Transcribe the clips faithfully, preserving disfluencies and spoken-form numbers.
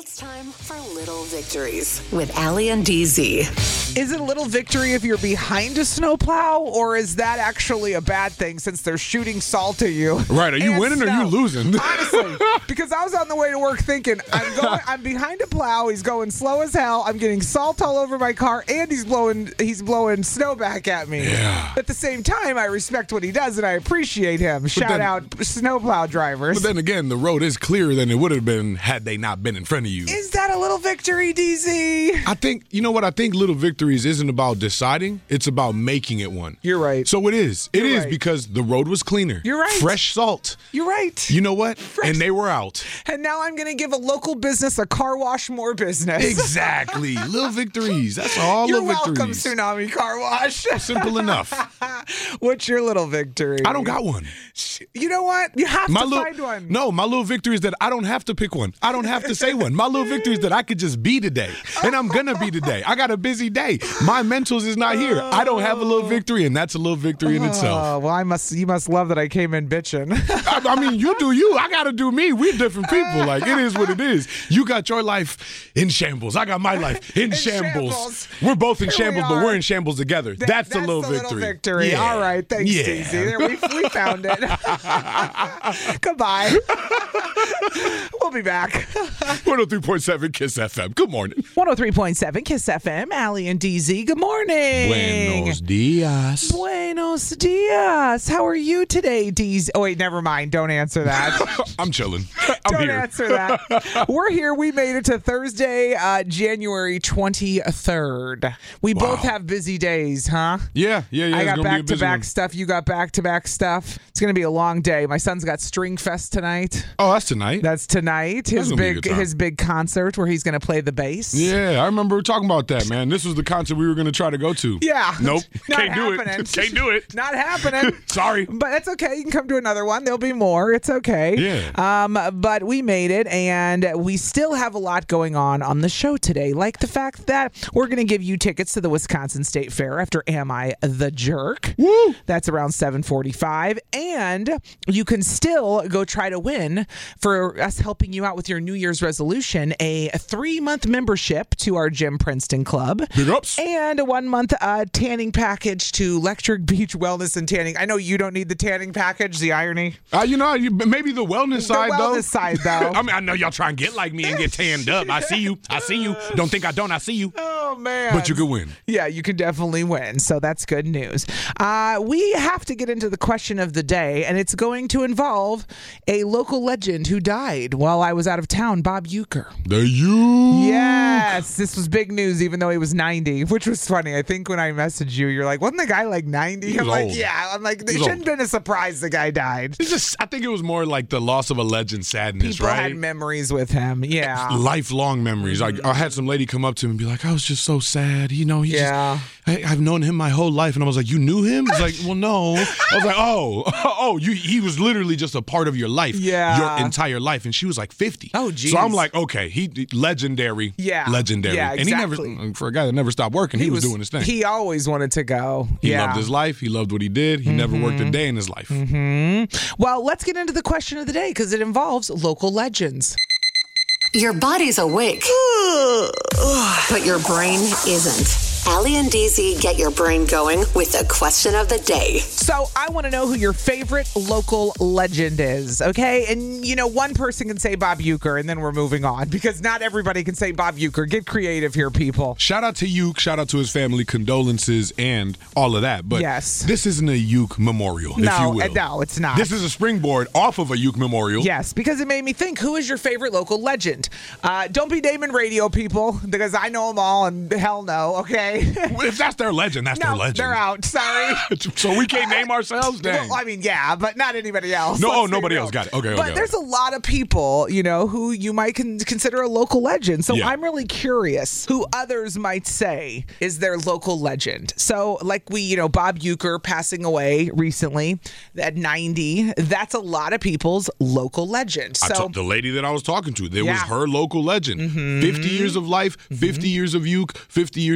It's time for Little Victories with Allie and D Z. Is it a little victory if you're behind a snowplow, or is that actually a bad thing since they're shooting salt at you? Right, are you winning snow. Or are you losing? Honestly, because I was on the way to work thinking, I'm going, I'm behind a plow, he's going slow as hell, I'm getting salt all over my car, and he's blowing he's blowing snow back at me. Yeah. At the same time, I respect what he does, and I appreciate him. Shout then, out snowplow drivers. But then again, the road is clearer than it would have been had they not been in front of you. Is that a little victory, D Z? I think, you know what, I think little victories isn't about deciding, it's about making it one. You're right. So it is. It You're is right. because the road was cleaner. You're right. Fresh salt. You're right. You know what? Fresh. And they were out. And now I'm going to give a local business a car wash more business. Exactly. Little victories. That's all You're little welcome, victories. Tsunami Car Wash. Simple enough. What's your little victory? I don't got one. You know what? You have My to little, find one. No, my little victory is that I don't have to pick one. I don't have to say one. My little victory is that I could just be today. And I'm going to be today. I got a busy day. My mentals is not here. I don't have a little victory, and that's a little victory in itself. Oh, well, I must. You must love that I came in bitching. I, I mean, you do you. I got to do me. We're different people. Like, it is what it is. You got your life in shambles. I got my life in, In shambles. shambles. We're both in Here shambles, we but we're are. in shambles together. That- that's, that's a little the victory. Little victory. Yeah. All right. Thanks, Yeah. D Z. There, we, we found it. Goodbye. We'll be back. one oh three point seven Kiss F M. Good morning. one oh three point seven Kiss F M. Allie and D Z. Good morning. Buenos dias. Buenos dias. How are you today, D Z? Oh, wait, never mind. Don't answer that. I'm chilling. I'm Don't here. answer that. We're here. We made it to Thursday, uh, January twenty-third. We Wow. both have busy days, huh? Yeah, yeah, yeah. I it's got gonna be a back to busy back one. stuff. You got back to back stuff. It's going to be a long day. My son's got String Fest tonight. Oh, that's tonight. That's tonight. His gonna be a big good time. his big concert where he's going to play the bass. Yeah, I remember talking about that, man. This was the concert we were going to try to go to. Yeah. Nope. Not Can't do happening. it. Can't do it. Not happening. Sorry. But that's okay. You can come to another one. There'll be more. It's okay. Yeah. Um, but we made it, and we still have a lot going on on the show today, like the fact that we're going to give you tickets to the Wisconsin State Fair after Am I the Jerk? Woo! That's around seven forty-five, and you can still go try to win for us helping you out with your New Year's resolution, a three-month membership to our Jim Princeton Club. Big ups. And a one-month uh, tanning package to Electric Beach Wellness and Tanning. I know you don't need the tanning package, the irony. Uh, you know, you, maybe the wellness The side, though. wellness side, though. I mean, I know y'all try and get like me and get tanned up. I see you. I see you. Don't think I don't. I see you. Oh, man. But you could win. Yeah, you can definitely win. So that's good news. Uh, we have to get into the question of the day, and it's going to involve a local legend who died while I was out of town, Bob Uecker. The you. Yes, this was big news, even though he was ninety, which was funny. I think when I messaged you, you're like, wasn't the guy like ninety? He was I'm like, old. yeah. I'm like, it was shouldn't old. have been a surprise the guy died. It's just, I think it was more like the loss of a legend sadness, People right? had memories with him. Yeah. Lifelong memories. Like, I had some lady come up to me and be like, I was just so sad. You know, he Yeah. just, I, I've known him my whole life. And I was like, you knew him? He's like, well, no. I was like, oh, oh, you, he was literally just a part of your life. Yeah. Your entire life. And she was like fifty. Oh, geez. So I'm like, okay, he legendary. Yeah. Legendary. Yeah, exactly. And he never, for a guy that never stopped working, he, was, doing his thing. He always wanted to go. He yeah. loved his life. He loved what he did. He never worked a day in his life. Mm-hmm. Well, let's get into the question of the day because it involves local legends. Your body's awake, but your brain isn't. Allie and D Z get your brain going with the question of the day. So I want to know who your favorite local legend is, okay? And, you know, one person can say Bob Uecker, and then we're moving on because not everybody can say Bob Uecker. Get creative here, people. Shout out to Uke, shout out to his family, condolences, and all of that. But Yes. this isn't a Uke memorial, if you No, will. uh, no, it's not. This is a springboard off of a Uke memorial. Yes, because it made me think, who is your favorite local legend? Uh, don't be naming radio people because I know them all, and hell no, okay? If that's their legend, that's No, their legend. they're out. Sorry. So we can't name ourselves? Dang. Well, I mean, yeah, but not anybody else. No, Let's oh, be nobody real. else. Got it. Okay, But okay, there's okay. a lot of people, you know, who you might con- consider a local legend. So Yeah. I'm really curious who others might say is their local legend. So, like we, you know, Bob Uecker passing away recently at ninety. That's a lot of people's local legend. I So told the lady that I was talking to, there Yeah. Mm-hmm. was her local legend. fifty years of life, fifty years of Uke, fifty years of, oh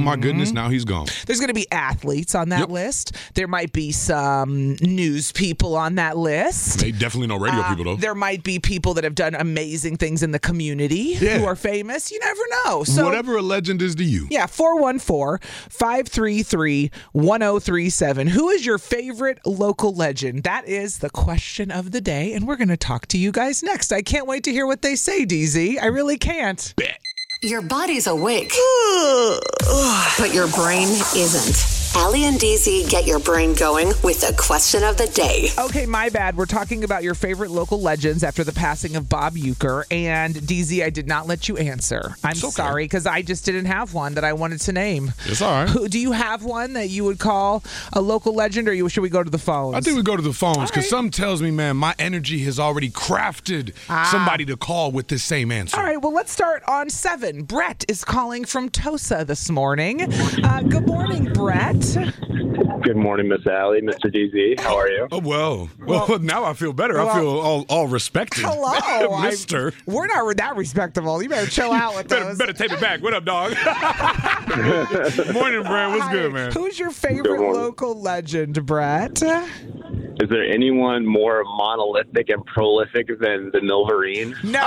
my goodness, now he's gone. There's going to be athletes on that Yep. list. There might be some news people on that list. They definitely know radio Uh, people, though. There might be people that have done amazing things in the community Yeah. who are famous. You never know. So Whatever a legend is to you. yeah, four one four, five three three, one oh three seven. Who is your favorite local legend? That is the question of the day, and we're going to talk to you guys next. I can't wait to hear what they say, D Z. I really can't. Your body's awake, but your brain isn't. Allie and D Z get your brain going with the question of the day. Okay, my bad. We're talking about your favorite local legends after the passing of Bob Uecker. And D Z, I did not let you answer. I'm It's okay. sorry, because I just didn't have one that I wanted to name. It's all right. Who, do you have one that you would call a local legend, or you, should we go to the phones? I think we go to the phones because right. something tells me, man, my energy has already crafted somebody to call with the same answer. All right, well, let's start on seven. Brett is calling from Tosa this morning. Uh, good morning, Brett. Good morning, Miss Allie, Mister D Z. How are you? Oh, well. Well, now I feel better. well, I feel all, all respected. Hello. I- Mister. We're not that respectable. You better chill out with Better, those. better take it back. What up, dog? Morning, Brad. What's Hi. good, man? Who's your favorite morning. local legend, Brett? Is there anyone more monolithic and prolific than the Milverine? No.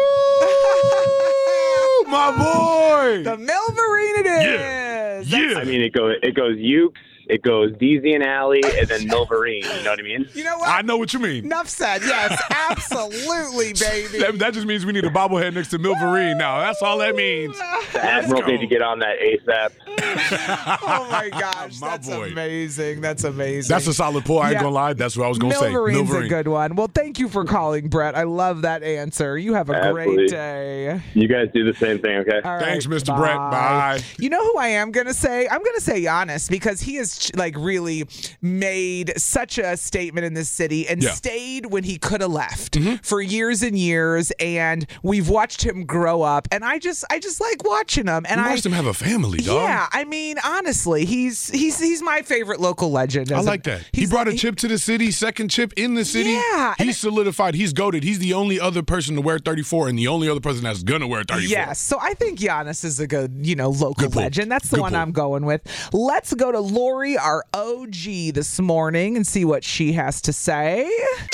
Oh, my boy. The Milverine it is. Yeah. That's- Yeah. I mean, it goes it goes Ukes, it goes D Z and Allie, and then Milverine. You know what I mean? You know what? I know what you mean. Enough said. Yes, absolutely, baby. That, that just means we need a bobblehead next to Milverine now. That's all that means. The Admirals go. need to get on that ASAP. Oh my gosh, My that's boy. amazing. That's amazing. That's a solid pull. I ain't Yeah. gonna lie. That's what I was gonna say. Milverine's a Milverine. good one. Well, thank you for calling, Brett. I love that answer. You have a Absolutely. great day. You guys do the same thing, okay? All Thanks, right, Mister Brett. Bye. You know who I am going to say? I'm going to say Giannis because he has like really made such a statement in this city and Yeah. Mm-hmm. stayed when he could have left for years and years. And we've watched him grow up. And I just, I just like watching him. And We I watched him have a family, dog. Yeah, I mean, honestly, he's he's he's my favorite local legend. I as a- like that. He he's- brought a chip to the city, second chip in the city. Yeah, and He's solidified. He's goated. He's the only other person to wear thirty-four and the only other person that's going to wear thirty-four. Yes, so I think Giannis is a good, you know, local Good pull. legend. That's the Good one pull. I'm going with. Let's go to Lori, our O G, this morning and see what she has to say.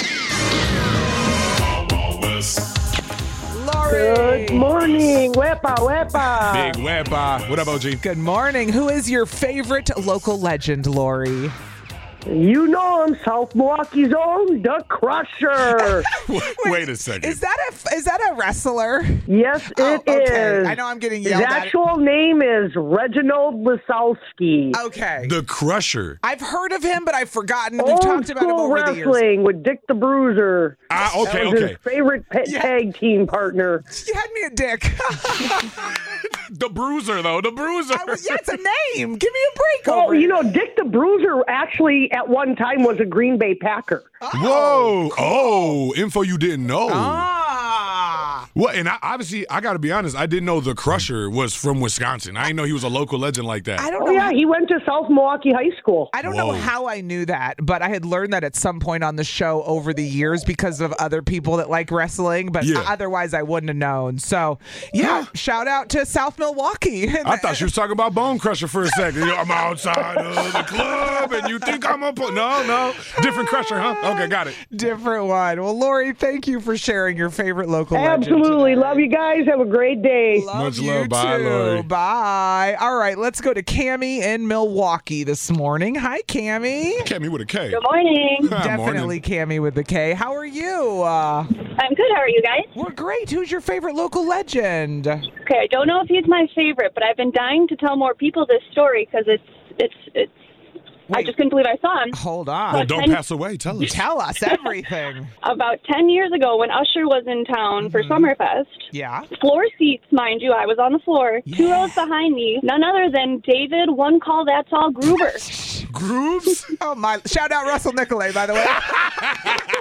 Lori. Good morning. Wepa, wepa. Big wepa. What up, O G? Good morning. Who is your favorite local legend, Lori? You know him, South Milwaukee's own, the Crusher. Wait a second. Is that a is that a wrestler? Yes, it Oh, is. okay. I know I'm getting His yelled at. actual name is Reginald Lisowski. Okay. the Crusher. I've heard of him, but I've forgotten. We've Old talked about him school over the years. wrestling with Dick the Bruiser. Ah, okay, That was okay. his favorite pet Yeah. tag team partner. You had me a dick. The Bruiser, though. The Bruiser. I was- yeah, it's a name. Give me a break Well, over you it. know, Dick the Bruiser actually at one time was a Green Bay Packer. Whoa. Oh, info you didn't know. Ah. Well, and I, obviously, I got to be honest, I didn't know the Crusher was from Wisconsin. I didn't know he was a local legend like that. I don't Oh, know. yeah, he went to South Milwaukee High School. I don't know Whoa. how I knew that, but I had learned that at some point on the show over the years because of other people that like wrestling, but Yeah. otherwise I wouldn't have known. So, yeah, shout out to South Milwaukee. I thought she was talking about Bone Crusher for a second. You know, I'm outside of the club, and you think I'm a po- no, no, different Crusher, huh? Okay, got it. Different one. Well, Lori, thank you for sharing your favorite local legend Absolutely. today. Love you guys. Have a great day. Love Much you love. Bye, too. Lori. Bye. All right, let's go to Cammie in Milwaukee this morning. Hi, Cammie. Cammy with a K. Good morning. Hi, Definitely morning. Cammie with the K. How are you? Uh, I'm good. How are you guys? we're great. Who's your favorite local legend? Okay, I don't know if he's my favorite, but I've been dying to tell more people this story because it's it's it's. I Wait. just couldn't believe I saw him. Hold Well, on. don't ten- pass away. Tell us. Tell us everything. About ten years ago, when Usher was in town for Summerfest, Yeah. floor seats, mind you, I was on the floor. Two Yeah. rows behind me, none other than David. One call, that's all Gruber. Grooves? Oh my! Shout out Russell Nicolay, by the way.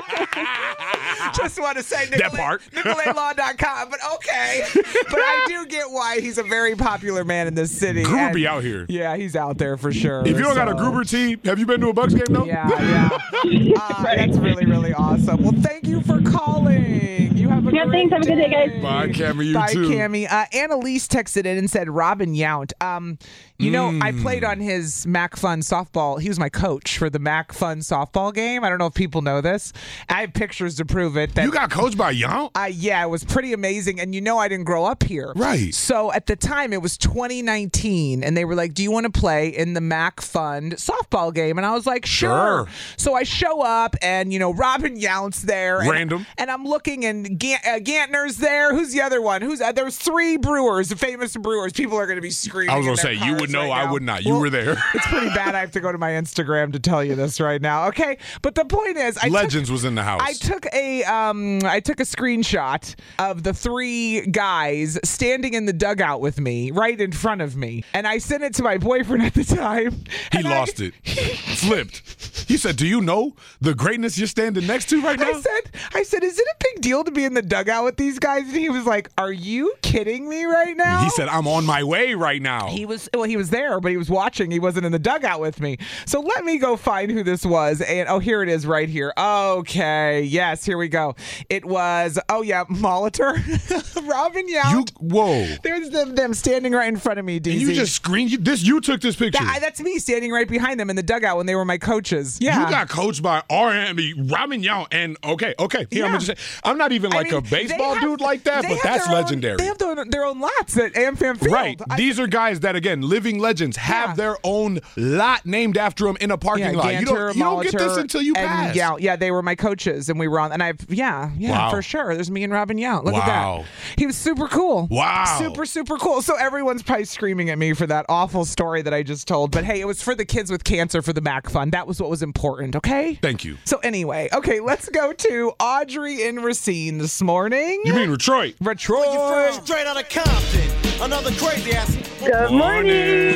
Just want to say That Nicolay, part. Nicolay Law dot com, but okay. But I do get why he's a very popular man in this city. Gruber and- be out here. Yeah, he's out there for sure. If you don't got a so- Gruber tee, have you been to a Bucks game though? Yeah, yeah. Uh, that's really, really awesome. Well, thank you for calling. You have a Yeah, great thanks. Have a good day, guys. Bye, Cammie. You Bye, too. Cammie. Uh, Annalise texted in and said, Robin Yount. Um, you know, I Mm. played on his Mac Fun softball. He was my coach for the Mac Fun softball game. I don't know if people know this. I have pictures to prove it. That You got coached by Yount? Uh, yeah, it was pretty amazing. And you know I didn't grow up here. Right. So at the time, it was twenty nineteen. And they were like, do you want to play in the Mac Fund softball game? And I was like, sure. Sure. So I show up and, you know, Robin Yount's there. And, Random. And I'm looking and Gant- uh, Gantner's there. Who's the other one? Who's uh, There was three brewers, famous brewers. People are going to be screaming. I was in gonna their say you cars would know. right I now. would not. You Well, were there. It's pretty bad. I have to go to my Instagram to tell you this right now. Okay. But the point is, I took- Legends was in the house. I took a um I took a screenshot of the three guys standing in the dugout with me right in front of me, and I sent it to my boyfriend at the time. He and I- lost it. Flipped. He said, "Do you know the greatness you're standing next to right now?" I said, I said, is it a big deal to be in the dugout with these guys? And he was like, "Are you kidding me right now?" He said, "I'm on my way right now." He was well. He was there, but he was watching. He wasn't in the dugout with me. So let me go find who this was. And oh, here it is, right here. Okay, yes, here we go. It was. Oh yeah, Molitor, Robin Yount. You whoa. There's them, them standing right in front of me, D Z. And you just screened you, this. You took this picture. That- that's me standing right behind them in the dugout when they were my coaches. Yeah. You got coached by R M Robin Yount, and okay, okay. Here, I'm Yeah. gonna just say, I'm not even I like mean, a baseball they have- dude like that, they but have that's their own- legendary. they have their, their own lots at AmFam Field. Right. I- These are guys that, again, living legends, have Yeah. their own lot named after them in a parking yeah, lot. You Ganter, don't, you don't get this Molitor, until you and pass. Yeah, yeah, they were my coaches, and we were on. And I've, yeah, yeah, Wow. for sure. There's me and Robin Yount. Look at Wow. that. He was super cool. Wow. super super cool. So everyone's probably screaming at me for that awful story that I just told. But hey, it was for the kids with cancer for the Mac Fund. That was what was important. Okay. Thank you. So anyway, okay, let's go to Audrey in Racine this morning. You mean Detroit? Detroit. Straight out of Compton. Another crazy ass. Good morning.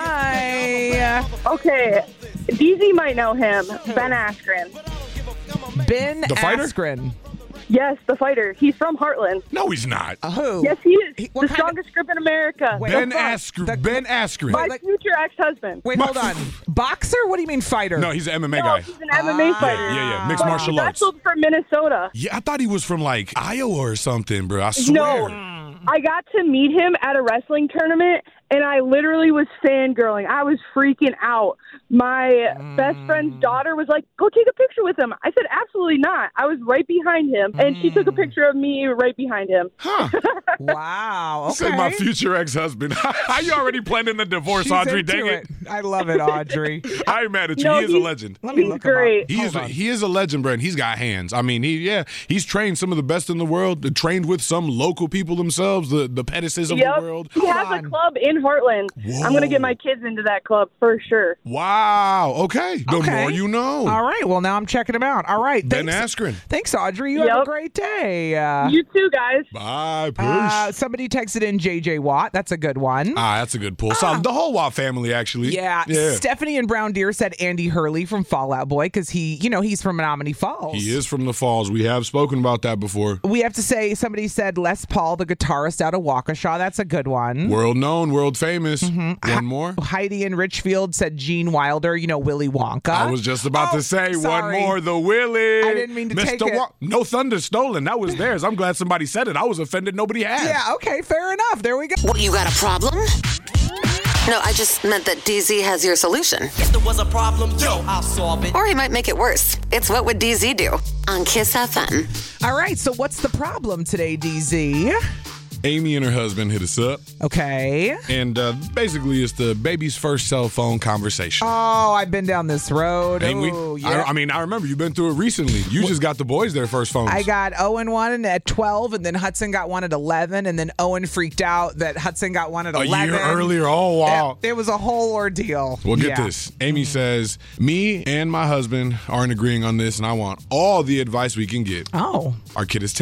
Hi, Okay, D Z might know him. Ben Askren. Ben The fighter? Askren. Yes, the fighter. He's from Heartland. No, he's not. Uh, who? Yes, he is. He- what the kind of- strongest grip in America. Wait, Ben the fuck? Askren. The- Ben Askren. My like- future ex-husband. Wait, hold on. Boxer? What do you mean fighter? No, he's an M M A No, guy. he's an M M A fighter. Yeah, yeah, mixed But martial he arts. wrestled for Minnesota. Yeah, I thought he was from like Iowa or something, bro. I swear. No. I got to meet him at a wrestling tournament, and I literally was fangirling. I was freaking out. My Mm. best friend's daughter was like, go take a picture with him. I said, absolutely not. I was right behind him, and she Mm. took a picture of me right behind him. Huh. Wow. Okay. Said my future ex-husband. How you already planning the divorce, She's Audrey? into Dang it. I love it, Audrey. I ain't mad at you. No, he is a he's- legend. Let me He's look him great. up. He is, Hold a, on. he is a legend, Brent. He's got hands. I mean, he yeah, he's trained some of the best in the world. Trained with some local people themselves, the the Pettises of Yep. the world. He has on. a club in Heartland. I'm going to get my kids into that club for sure. Wow. Okay. The Okay. more you know. All right. Well, now I'm checking him out. All right. Ben Thanks, Askren. thanks, Audrey. You have a Yep. great day. Uh, You too, guys. Bye. Peace. uh, somebody texted in J J Watt. That's a good one. ah, that's a good pull. So the whole Watt family, actually. yeah. Yeah. Stephanie and Brown Deer said Andy Hurley from Fallout Boy because he, you know, he's from Menominee Falls. He is from the Falls. We have spoken about that before. We have to say, somebody said Les Paul, the guitarist out of Waukesha. That's a good one. World known, world famous. Mm-hmm. One more. Heidi in Richfield said Gene Wilder, you know, Willy Wonka. I was just about Oh, to say sorry. one more. The Willie. I didn't mean to Mister take it. Wa- no thunder stolen. That was theirs. I'm glad somebody said it. I was offended nobody had. Yeah, okay, fair enough. There we go. What, you got a problem? No, I just meant that D Z has your solution. If there was a problem, yo, I'll solve it. Or he might make it worse. It's What Would D Z Do? On Kiss F M. All right, so what's the problem today, D Z? Amy and her husband hit us up, Okay. and uh, basically it's the baby's first cell phone conversation. Oh, I've been down this road. Ain't we? Oh, I, yeah. I mean, I remember you've been through it recently. You just got the boys their first phones. I got Owen one at twelve, and then Hudson got one at eleven, and then Owen freaked out that Hudson got one at a eleven. year earlier. Oh, wow. It, it was a whole ordeal. Well, get Yeah. this. Amy says, me and my husband aren't agreeing on this, and I want all the advice we can get. Oh. Our kid is ten.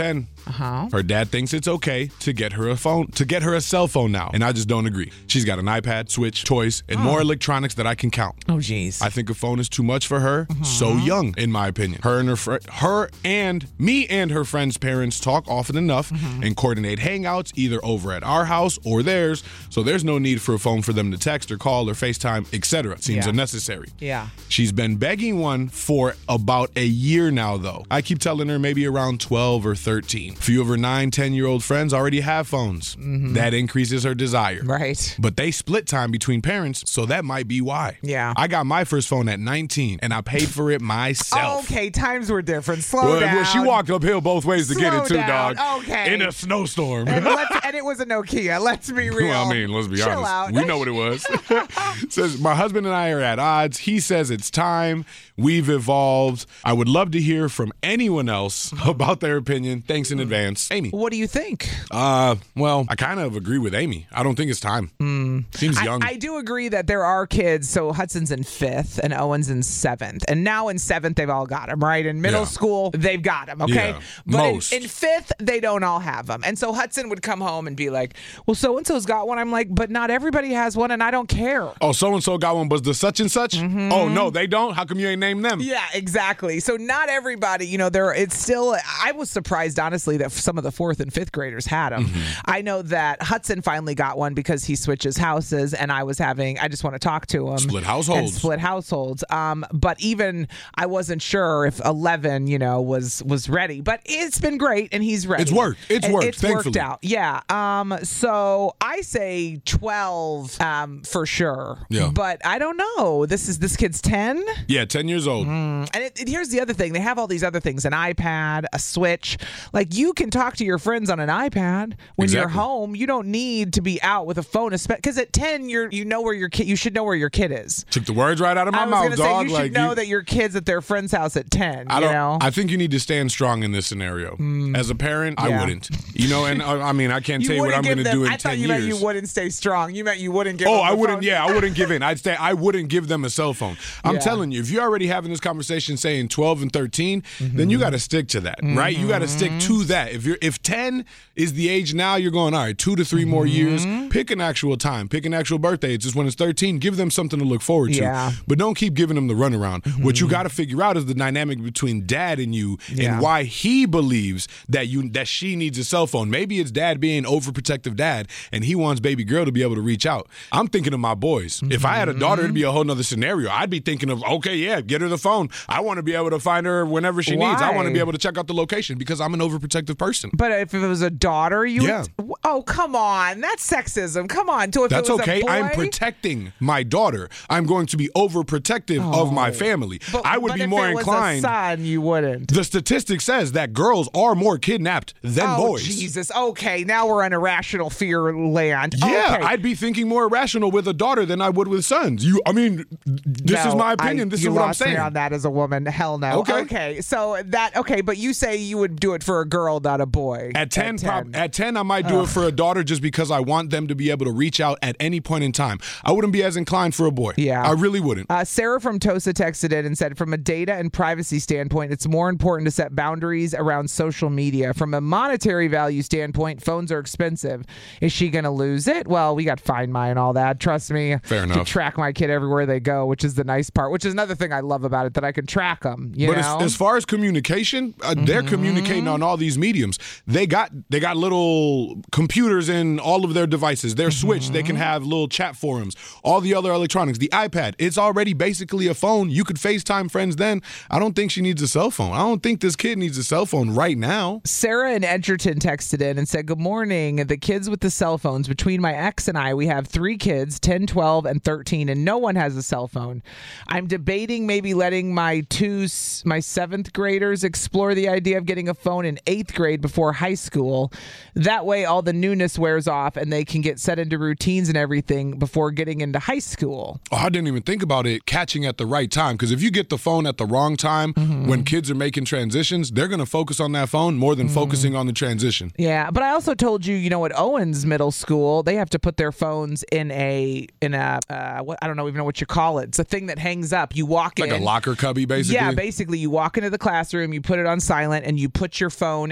Uh-huh. Her dad thinks it's okay to get her a phone, to get her a cell phone now, and I just don't agree. She's got an iPad, Switch, toys, and more electronics that I can count. Oh, geez. I think a phone is too much for her. Mm-hmm. So young, in my opinion. Her and her, fr- her and me and her friends' parents talk often enough Mm-hmm. and coordinate hangouts either over at our house or theirs. So there's no need for a phone for them to text or call or FaceTime, et cetera. Seems Yeah. unnecessary. Yeah. She's been begging one for about a year now, though. I keep telling her maybe around twelve or thirteen. A few of her nine, ten-year-old friends already have phones. Mm-hmm. That increases her desire. Right. But they split time between parents, so that might be why. Yeah. I got my first phone at nineteen, and I paid for it myself. Okay, times were different. Slow Well, down. well, she walked uphill both ways to get Slow it too, down. dog. Okay. In a snowstorm. And, let's, and it was a Nokia. Let's be real. Well, I mean, let's be Chill honest. out. We know what it was. Says, my husband and I are at odds. He says it's time. We've evolved. I would love to hear from anyone else about their opinion. Thanks in advance. Amy. What do you think? Uh, well, I kind of agree with Amy. I don't think it's time. Seems I, young. I do agree that there are kids. So Hudson's in fifth and Owen's in seventh. And now in seventh, they've all got them, right? In middle Yeah. school, they've got them, okay? Yeah, But most. In, in fifth, they don't all have them. And so Hudson would come home and be like, well, so-and-so's got one. I'm like, but not everybody has one, and I don't care. Oh, so-and-so got one, but the such and such? Oh, no, they don't? How come you ain't named them? Yeah, exactly. So not everybody, you know, there. It's still. I was surprised, honestly, that some of the fourth and fifth graders had them. Mm-hmm. I know that Hudson finally got one because he switches houses, and I was having. I just want to talk to him. Split And households. split households. Um, but even I wasn't sure if eleven, you know, was was ready. But it's been great, and he's ready. It's worked. It's And worked, It's worked thankfully. out. Yeah. Um. So I say twelve. Um. For sure. Yeah. But I don't know. This is this kid's ten. Yeah, ten years old. And it, it- here's the other thing. They have all these other things, an iPad, a Switch. Like, you can talk to your friends on an iPad when you're Exactly. home. You don't need to be out with a phone, because at ten, you're you know where your kid. You should know where your kid is. Took the words right out of my I was mouth, gonna say dog. you like should know you, that your kid's at their friend's house at ten. I you don't. know. I think you need to stand strong in this scenario. As a parent, I Yeah. wouldn't. You know, and uh, I mean, I can't You tell you what wouldn't I'm give going to them- do in I thought ten you years. meant you wouldn't stay strong. You meant you wouldn't give Oh, them I the wouldn't. phone. Yeah, I wouldn't give in. I'd say I wouldn't give them a cell phone. I'm Yeah. telling you, if you're already having this conversation saying twelve and thirteen, then you got to stick to that, right? You got to stick to that. If you're if ten is the age now, you're going all right. Two to three more years. Pick an actual time. Pick an actual birthday. It's just when it's thirteen. Give them something to look forward to. Yeah. But don't keep giving them the runaround. What you got to figure out is the dynamic between dad and you, Yeah. and why he believes that you that she needs a cell phone. Maybe it's dad being overprotective dad, and he wants baby girl to be able to reach out. I'm thinking of my boys. If I had a daughter, it'd be a whole nother scenario. I'd be thinking of, okay, yeah, get her the phone. I want to be able to find her whenever she needs. I want to Why? be able to check out the location because I'm an overprotective person. But if it was a daughter, you Yeah. would, oh, come on. That's sexism. Come on. So if That's it was okay. A boy, I'm protecting my daughter. I'm going to be overprotective of my family. But, I would but be if more it was inclined. a son, you wouldn't. The statistic says that girls are more kidnapped than oh, boys. Jesus. Okay, now we're in irrational fear land. Yeah, okay. I'd be thinking more irrational with a daughter than I would with sons. You, I mean, this No, is my opinion. I- this you is what I'm lost me saying. on that as a woman. Hell no. Okay. Okay. So that okay, but you say you would do it for a girl, not a boy. At ten, At prob- ten. at ten, I might do it for a daughter just because I want them to be able to reach out at any point in time. I wouldn't be as inclined for a boy. Yeah. I really wouldn't. Uh, Sarah from Tosa texted in and said, from a data and privacy standpoint, it's more important to set boundaries around social media. From a monetary value standpoint, phones are expensive. Is she going to lose it? Well, we got Find My and all that. Trust me. Fair to enough. track my kid everywhere they go, which is the nice part, which is another thing I love about it, that I can track them. You But know? as, as far as communication, uh, they're Mm-hmm. communicating on all these mediums. They got they got little computers in all of their devices. Their Switch, they Mm-hmm. can have little chat forums. All the other electronics, the iPad, it's already basically a phone. You could FaceTime friends then. I don't think she needs a cell phone. I don't think this kid needs a cell phone right now. Sarah in Edgerton texted in and said, good morning. The kids with the cell phones. Between my ex and I, we have three kids, ten, twelve, and thirteen, and no one has a cell phone. I'm debating maybe letting my two, my seventh graders explore the idea of getting a phone in eighth grade before high school. That way, all the newness wears off and they can get set into routines and everything before getting into high school. Oh, I didn't even think about it catching at the right time. Because if you get the phone at the wrong time, Mm-hmm. when kids are making transitions, they're going to focus on that phone more than Mm-hmm. focusing on the transition. Yeah, but I also told you, you know, at Owens Middle School, they have to put their phones in a in a uh, what I don't know even know what you call it. It's a thing that hangs up. You walk Like in, a locker cubby, basically. Yeah, basically, you walk into the classroom, you put it on silent, and you put your phone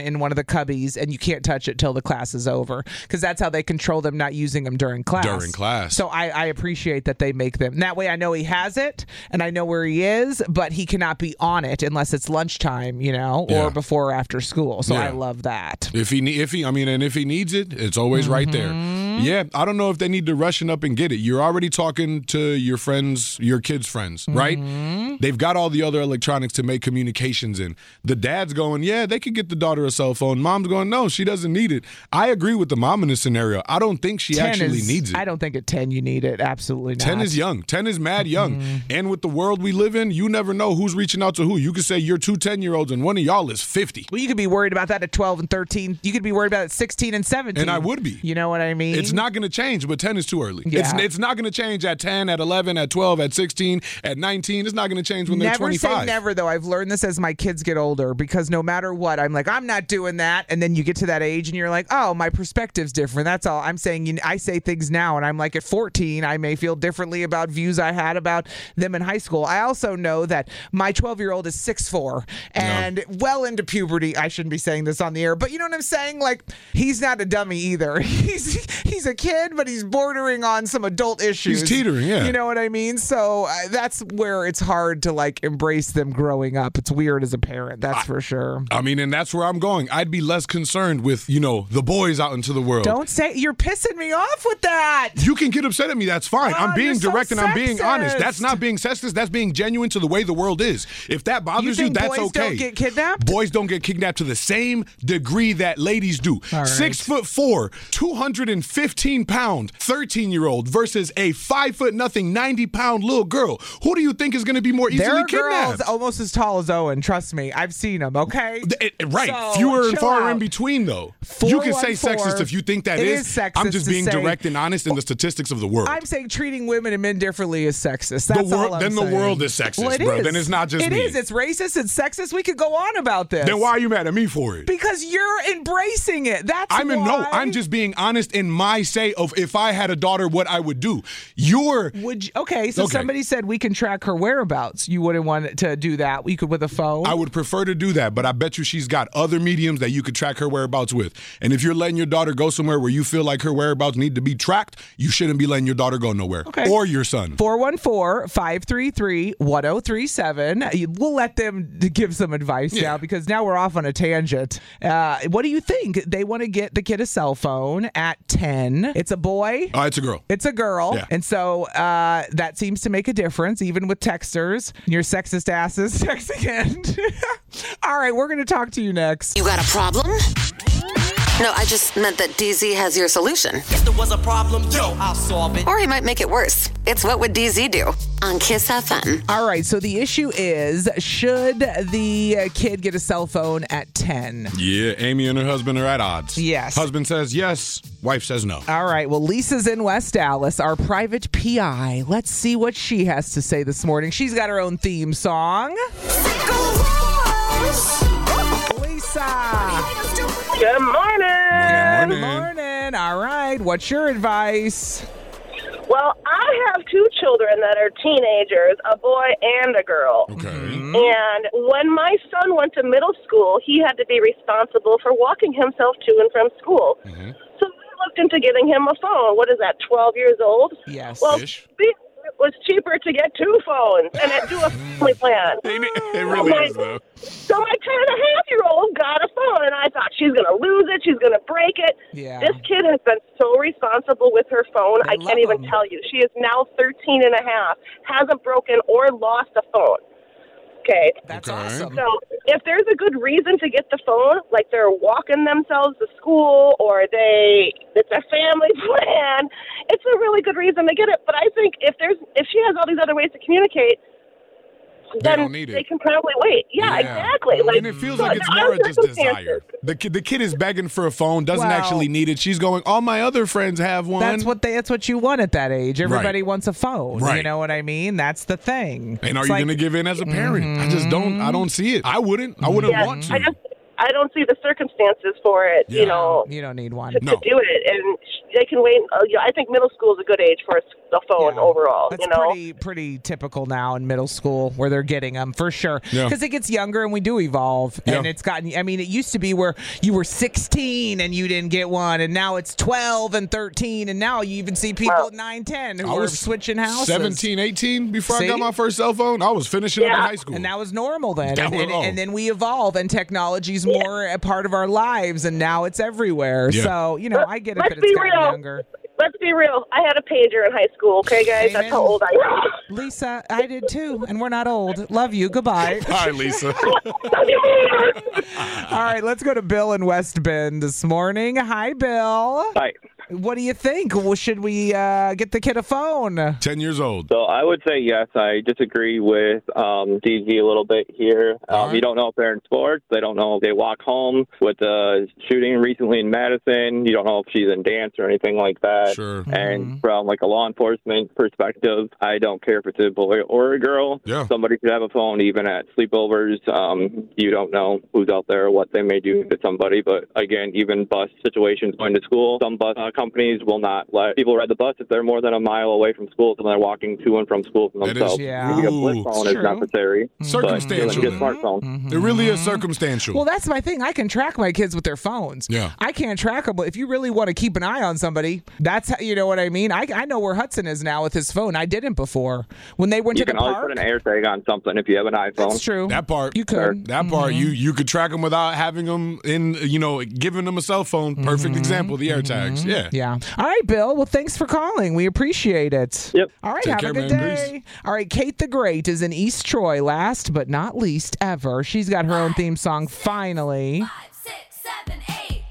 in one of the cubbies, and you can't touch it till the class is over, because that's how they control them not using them during class. During class. So I, I appreciate that they make them. And that way I know he has it, and I know where he is, but he cannot be on it unless it's lunchtime, you know, Yeah. or before or after school. So Yeah. I love that. If he, ne- if he, I mean, and if he needs it, it's always right there. Mm-hmm. Yeah, I don't know if they need to rush up and get it. You're already talking to your friends, your kids' friends, right? Mm-hmm. They've got all the other electronics to make communications in. The dad's going, yeah, they could get the daughter a cell phone. Mom's going, no, she doesn't need it. I agree with the mom in this scenario. I don't think she ten actually is- needs it. I don't think at ten you need it. Absolutely not. ten is young. ten is mad young. Mm-hmm. And with the world we live in, you never know who's reaching out to who. You could say you're two ten-year-olds and one of y'all is fifty. Well, you could be worried about that at twelve and thirteen. You could be worried about it at sixteen and seventeen. And I would be. You know what I mean? It's not going to change, but ten is too early. Yeah. It's it's not going to change at ten, at eleven, at twelve, at sixteen, at nineteen. It's not going to change when they're Never twenty-five. say never, though. I've learned this as my kids get older, because no matter what, I'm like, I'm not doing that. And then you get to that age and you're like, oh, my perspective's different. That's all I'm saying. You, I say things now, and I'm like, at fourteen, I may feel differently about views I had about them in high school. I also know that my twelve-year-old is six foot four and well into puberty. I shouldn't be saying this on the air, but you know what I'm saying? Like, he's not a dummy either. He's he's a kid, but he's bordering on some adult issues. He's teetering, yeah. You know what I mean? So uh, that's where it's hard to like embrace them growing up. It's weird as a parent, that's I, for sure. I mean, and that's where I'm going. I'd be less concerned with, you know, the boys out into the world. Don't say, you're pissing me off with that. You can get upset at me. That's fine. Oh, I'm being you're so direct and I'm being honest. sexist. That's not being sexist. That's being genuine to the way the world is. If that bothers You you, think that's boys okay. don't get kidnapped? Boys don't get kidnapped to the same degree that ladies do. All right. Six foot four, two hundred fifteen pound, thirteen year old versus a five foot nothing, ninety pound little girl. Who do you think is going to be more easily There are kidnapped? girls almost as tall as Owen. Trust me, I've seen them. Okay, It- it- right. So, Fewer and chill far out. in between, though. You can say four one four. sexist if you think that It is. is sexist I'm just to being say- direct and honest in the statistics of the world. I'm saying treating women and men differently is sexist. That's The all world- I'm then the saying. world is sexist, well, it bro. is. Then it's not just It me. is. It's racist. It's sexist. We could go on about this. Then why are you mad at me for it? Because you're embracing it. That's I'm in no. why. I'm just being honest in my say of if I had a daughter, what I would do. You're Would you, okay, so Okay. somebody said we can track her whereabouts. You wouldn't want to do that. We could with a phone. I would prefer to do that, but I bet you she's got other mediums that you could track her whereabouts with. And if you're letting your daughter go somewhere where you feel like her whereabouts need to be tracked, you shouldn't be letting your daughter go nowhere. Okay. Or your son. four one four, five three three, one oh three seven. We'll let them give some advice Yeah. now, because now we're off on a tangent. Uh, what do you think? They want to get the kid a cell phone at ten. It's a boy. Oh, it's a girl. It's a girl. Yeah. And so uh, that seems to make a difference, even with texters. Your sexist asses text again. All right, we're going to talk to you next. You got a problem? No, I just meant that D Z has your solution. If there was a problem, yo, I'll solve it. Or he might make it worse. It's What Would D Z Do? On Kiss F M. All right, so the issue is, should the uh, kid get a cell phone at ten? Yeah, Amy and her husband are at odds. Yes. Husband says yes, wife says no. All right, well, Lisa's in West Dallas, our private P I. Let's see what she has to say this morning. She's got her own theme song. Lisa! Good morning. Good morning. All right, what's your advice? Well, I have two children that are teenagers, a boy and a girl. Okay. And when my son went to middle school, he had to be responsible for walking himself to and from school. Mm-hmm. So we looked into getting him a phone. What is that, twelve years old? Yes. Well, Ish. it was cheaper to get two phones and do a family plan. It really is, though. So my ten and a half year old got a phone, and I thought she's going to lose it, she's going to break it. Yeah. This kid has been so responsible with her phone, I I, love can't even 'em. tell you. She is now thirteen and a half, hasn't broken or lost a phone. Okay. That's Okay. awesome. So if there's a good reason to get the phone, like they're walking themselves to school or they it's a family plan, it's a really good reason to get it. But I think if there's if she has all these other ways to communicate, then don't need it. they can probably wait. Yeah, exactly. Like, and it feels so like it's in more our just circumstances- desire. The kid, the kid is begging for a phone, doesn't Well- actually need it. She's going, all my other friends have one. That's what they. That's what you want at that age. Everybody Right. wants a phone. You Right. know what I mean? That's the thing. And are It's you like- going to give in as a parent? I just don't. I don't see it. I wouldn't. I wouldn't Yeah, want to. I just I don't see the circumstances for it, Yeah. you know, You don't need one. to, No. to do it. And they can wait. Uh, yeah, I think middle school is a good age for a, s- a phone Yeah. overall, That's you know. pretty pretty typical now in middle school where they're getting them for sure. Yeah. Because it gets younger and we do evolve. And Yeah. it's gotten, I mean, it used to be where you were sixteen and you didn't get one. And now it's twelve and thirteen. And now you even see people Wow. at nine, ten who I are was switching houses. seventeen, eighteen before See? I got my first cell phone. I was finishing up in Yeah. high school. And that was normal then. That And, was- and, oh. and then we evolve and technology's more a part of our lives. And now it's everywhere. Yeah. So, you know, I get it Let's that it's be gotten real. younger. Let's be real. I had a pager in high school, okay, guys? That's Amen. how old I am. Lisa, I did too. And we're not old. Love you. Goodbye. Hi, Lisa. All right, let's go to Bill in West Bend this morning. Hi, Bill. Hi. What do you think? Well, should we uh, get the kid a phone? ten years old. So I would say yes. I disagree with um, D G a little bit here. Um, All right. You don't know if they're in sports. They don't know if they walk home with the shooting recently in Madison. You don't know if she's in dance or anything like that. Sure. And from like a law enforcement perspective, I don't care if it's a boy or a girl. Yeah. Somebody could have a phone even at sleepovers. Um, you don't know who's out there, what they may do to somebody. But again, even bus situations going to school, some bus uh, companies will not let people ride the bus if they're more than a mile away from school, so they're walking to and from school for That is- themselves. Yeah. Maybe a flip Ooh. phone It's is true. necessary. Circumstantial. But a smartphone. Mm-hmm. It really is circumstantial. Well, that's my thing. I can track my kids with their phones. Yeah. I can't track them. But if you really want to keep an eye on somebody, that's how, you know what I mean? I, I know where Hudson is now with his phone. I didn't before. When they went You to can the always park. put an air tag on something if you have an iPhone. That's true. That part. You could. That part, you you could track them without having them in, you know, giving them a cell phone. Perfect example, the air tags. Yeah. Yeah. All right, Bill. Well, thanks for calling. We appreciate it. Yep. All right. Take have care, a good man. day. Peace. All right. Kate the Great is in East Troy. Last but not least ever. She's got her own theme song finally. Five, six, seven, eight.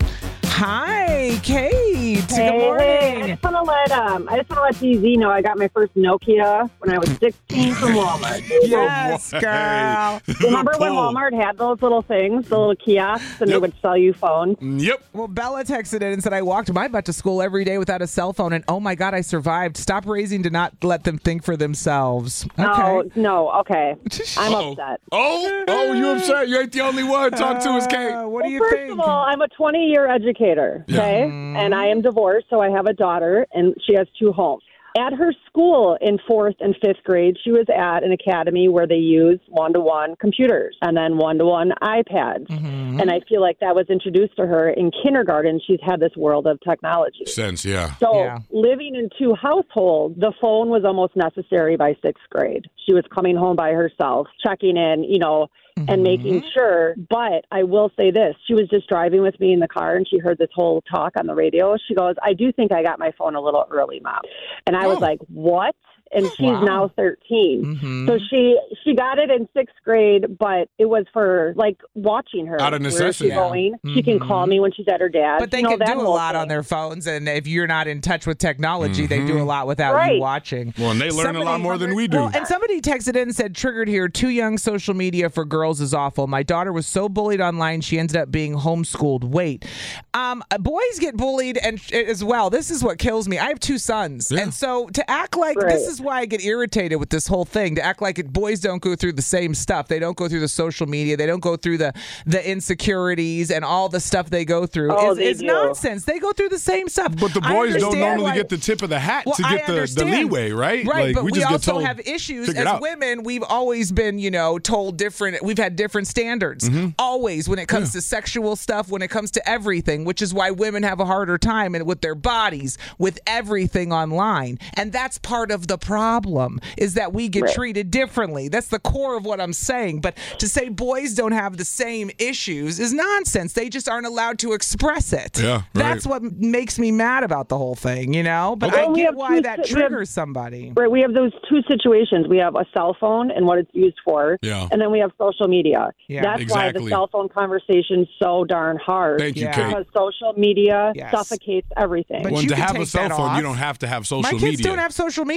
Hi, Kate. Hey, Good hey, morning. I just want to let um, I just want to let D Z know I got my first Nokia when I was sixteen from Walmart. Yes, Hey. girl. Remember when Pull. Walmart had those little things, the little kiosks, and they Yep. would sell you phones? Yep. Well, Bella texted in and said, I walked my butt to school every day without a cell phone, and oh my God, I survived. Stop raising to not let them think for themselves. Okay. No, no, okay. I'm Uh-oh. upset. Oh, oh, you upset? You ain't the only one. Talk to us, Uh, Kate. what do you First think? of all, I'm a twenty-year educator, Yeah. okay? And I am divorced, so I have a daughter, and she has two homes. At her school in fourth and fifth grade, she was at an academy where they use one-to-one computers and then one-to-one iPads. Mm-hmm. And I feel like that was introduced to her in kindergarten. She's had this world of technology. Sense, yeah. So Yeah. living in two households, the phone was almost necessary by sixth grade. She was coming home by herself, checking in, you know, and making sure. But I will say this, she was just driving with me in the car and she heard this whole talk on the radio. She goes, I do think I got my phone a little early, Mom. And I was Oh. like, what? And she's Wow. now thirteen. Mhm. So she she got it in sixth grade, but it was for like watching her. Out of Where is necessity. she going? She can call me when she's at her dad's. But they you know, can that do a whole lot on thing. their phones, and if you're not in touch with technology, they do a lot without Right. you watching. Well, and they learn a lot Somebody- more than we do. Well, and somebody texted in and said, triggered here, too young social media for girls is awful. My daughter was so bullied online, she ended up being homeschooled. Wait, um, boys get bullied and as well. This is what kills me. I have two sons. Yeah. And so to act like, Right. this is why I get irritated with this whole thing, to act like it, boys don't go through the same stuff. They don't go through the social media. They don't go through the, the insecurities and all the stuff they go through. Oh, It's, they it's do. nonsense. They go through the same stuff. But the I boys don't understand normally why- get the tip of the hat Well, to I get the, the understand. leeway, right? Right, Like, but we we, just get also told, have issues figure it as out. women. We've always been, you know, told different. We've had different standards Mm-hmm. always when it comes to sexual stuff, when it comes to everything, which is why women have a harder time and with their bodies, with everything online, and that's part of the problem is that we get treated differently. That's the core of what I'm saying. But to say boys don't have the same issues is nonsense. They just aren't allowed to express it. Yeah, right. That's what makes me mad about the whole thing, you know. But Okay. I Well, we get have why two that si- we have- triggers somebody. Right, we have those two situations. We have a cell phone and what it's used for, Yeah. and then we have social media. Yeah. That's why Exactly. the cell phone conversation's so darn hard. Thank you, Yeah. Kate. Because social media Yes. suffocates everything. But Well, you to can have a take cell that phone, off. you don't have to have social My kids media. don't have social media. Exactly.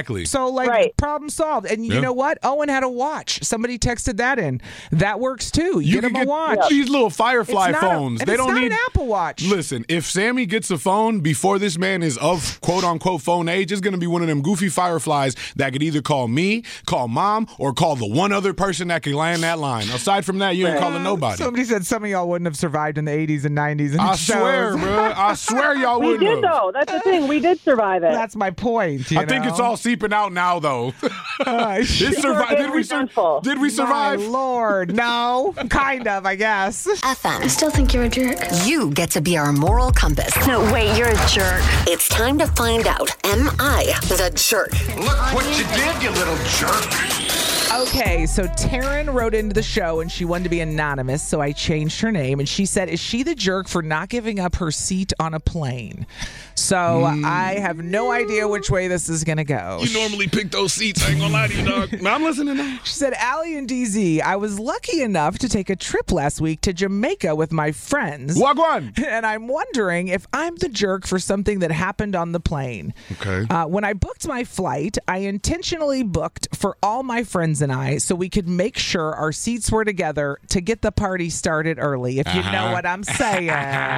Exactly. So, like, Right. problem solved. And you Yeah. know what? Owen had a watch. Somebody texted that in. That works too. You get can him a get watch. these little Firefly It's not a- phones. and they it's don't not need an Apple Watch. Listen, if Sammy gets a phone before this man is of quote unquote phone age, it's gonna be one of them goofy Fireflies that could either call me, call mom, or call the one other person that could land that line. Aside from that, you ain't calling nobody. Somebody said some of y'all wouldn't have survived in the eighties and nineties. And I it swear, shows. bro. I swear y'all We wouldn't did, have. though. That's the thing. We did survive it. That's my point. you I think know? it's all seeping out now, though. Uh, It survi- did we sur- resentful. Did we survive? My Lord, no, kind of, I guess. F M. I still think you're a jerk. You get to be our moral compass. No, wait, you're a jerk. It's time to find out. Am I the jerk? Look what you did, you little jerk. Okay, so Taryn wrote into the show and she wanted to be anonymous, so I changed her name. And she said, is she the jerk for not giving up her seat on a plane? So Mm. I have no idea which way this is going to go. You normally pick those seats. I ain't gonna lie to you, dog. I'm listening now. She said, Allie and D Z, I was lucky enough to take a trip last week to Jamaica with my friends. Wagwan. And I'm wondering if I'm the jerk for something that happened on the plane. Okay. Uh, when I booked my flight, I intentionally booked for all my friends and I so we could make sure our seats were together to get the party started early, if you Uh-huh. know what I'm saying.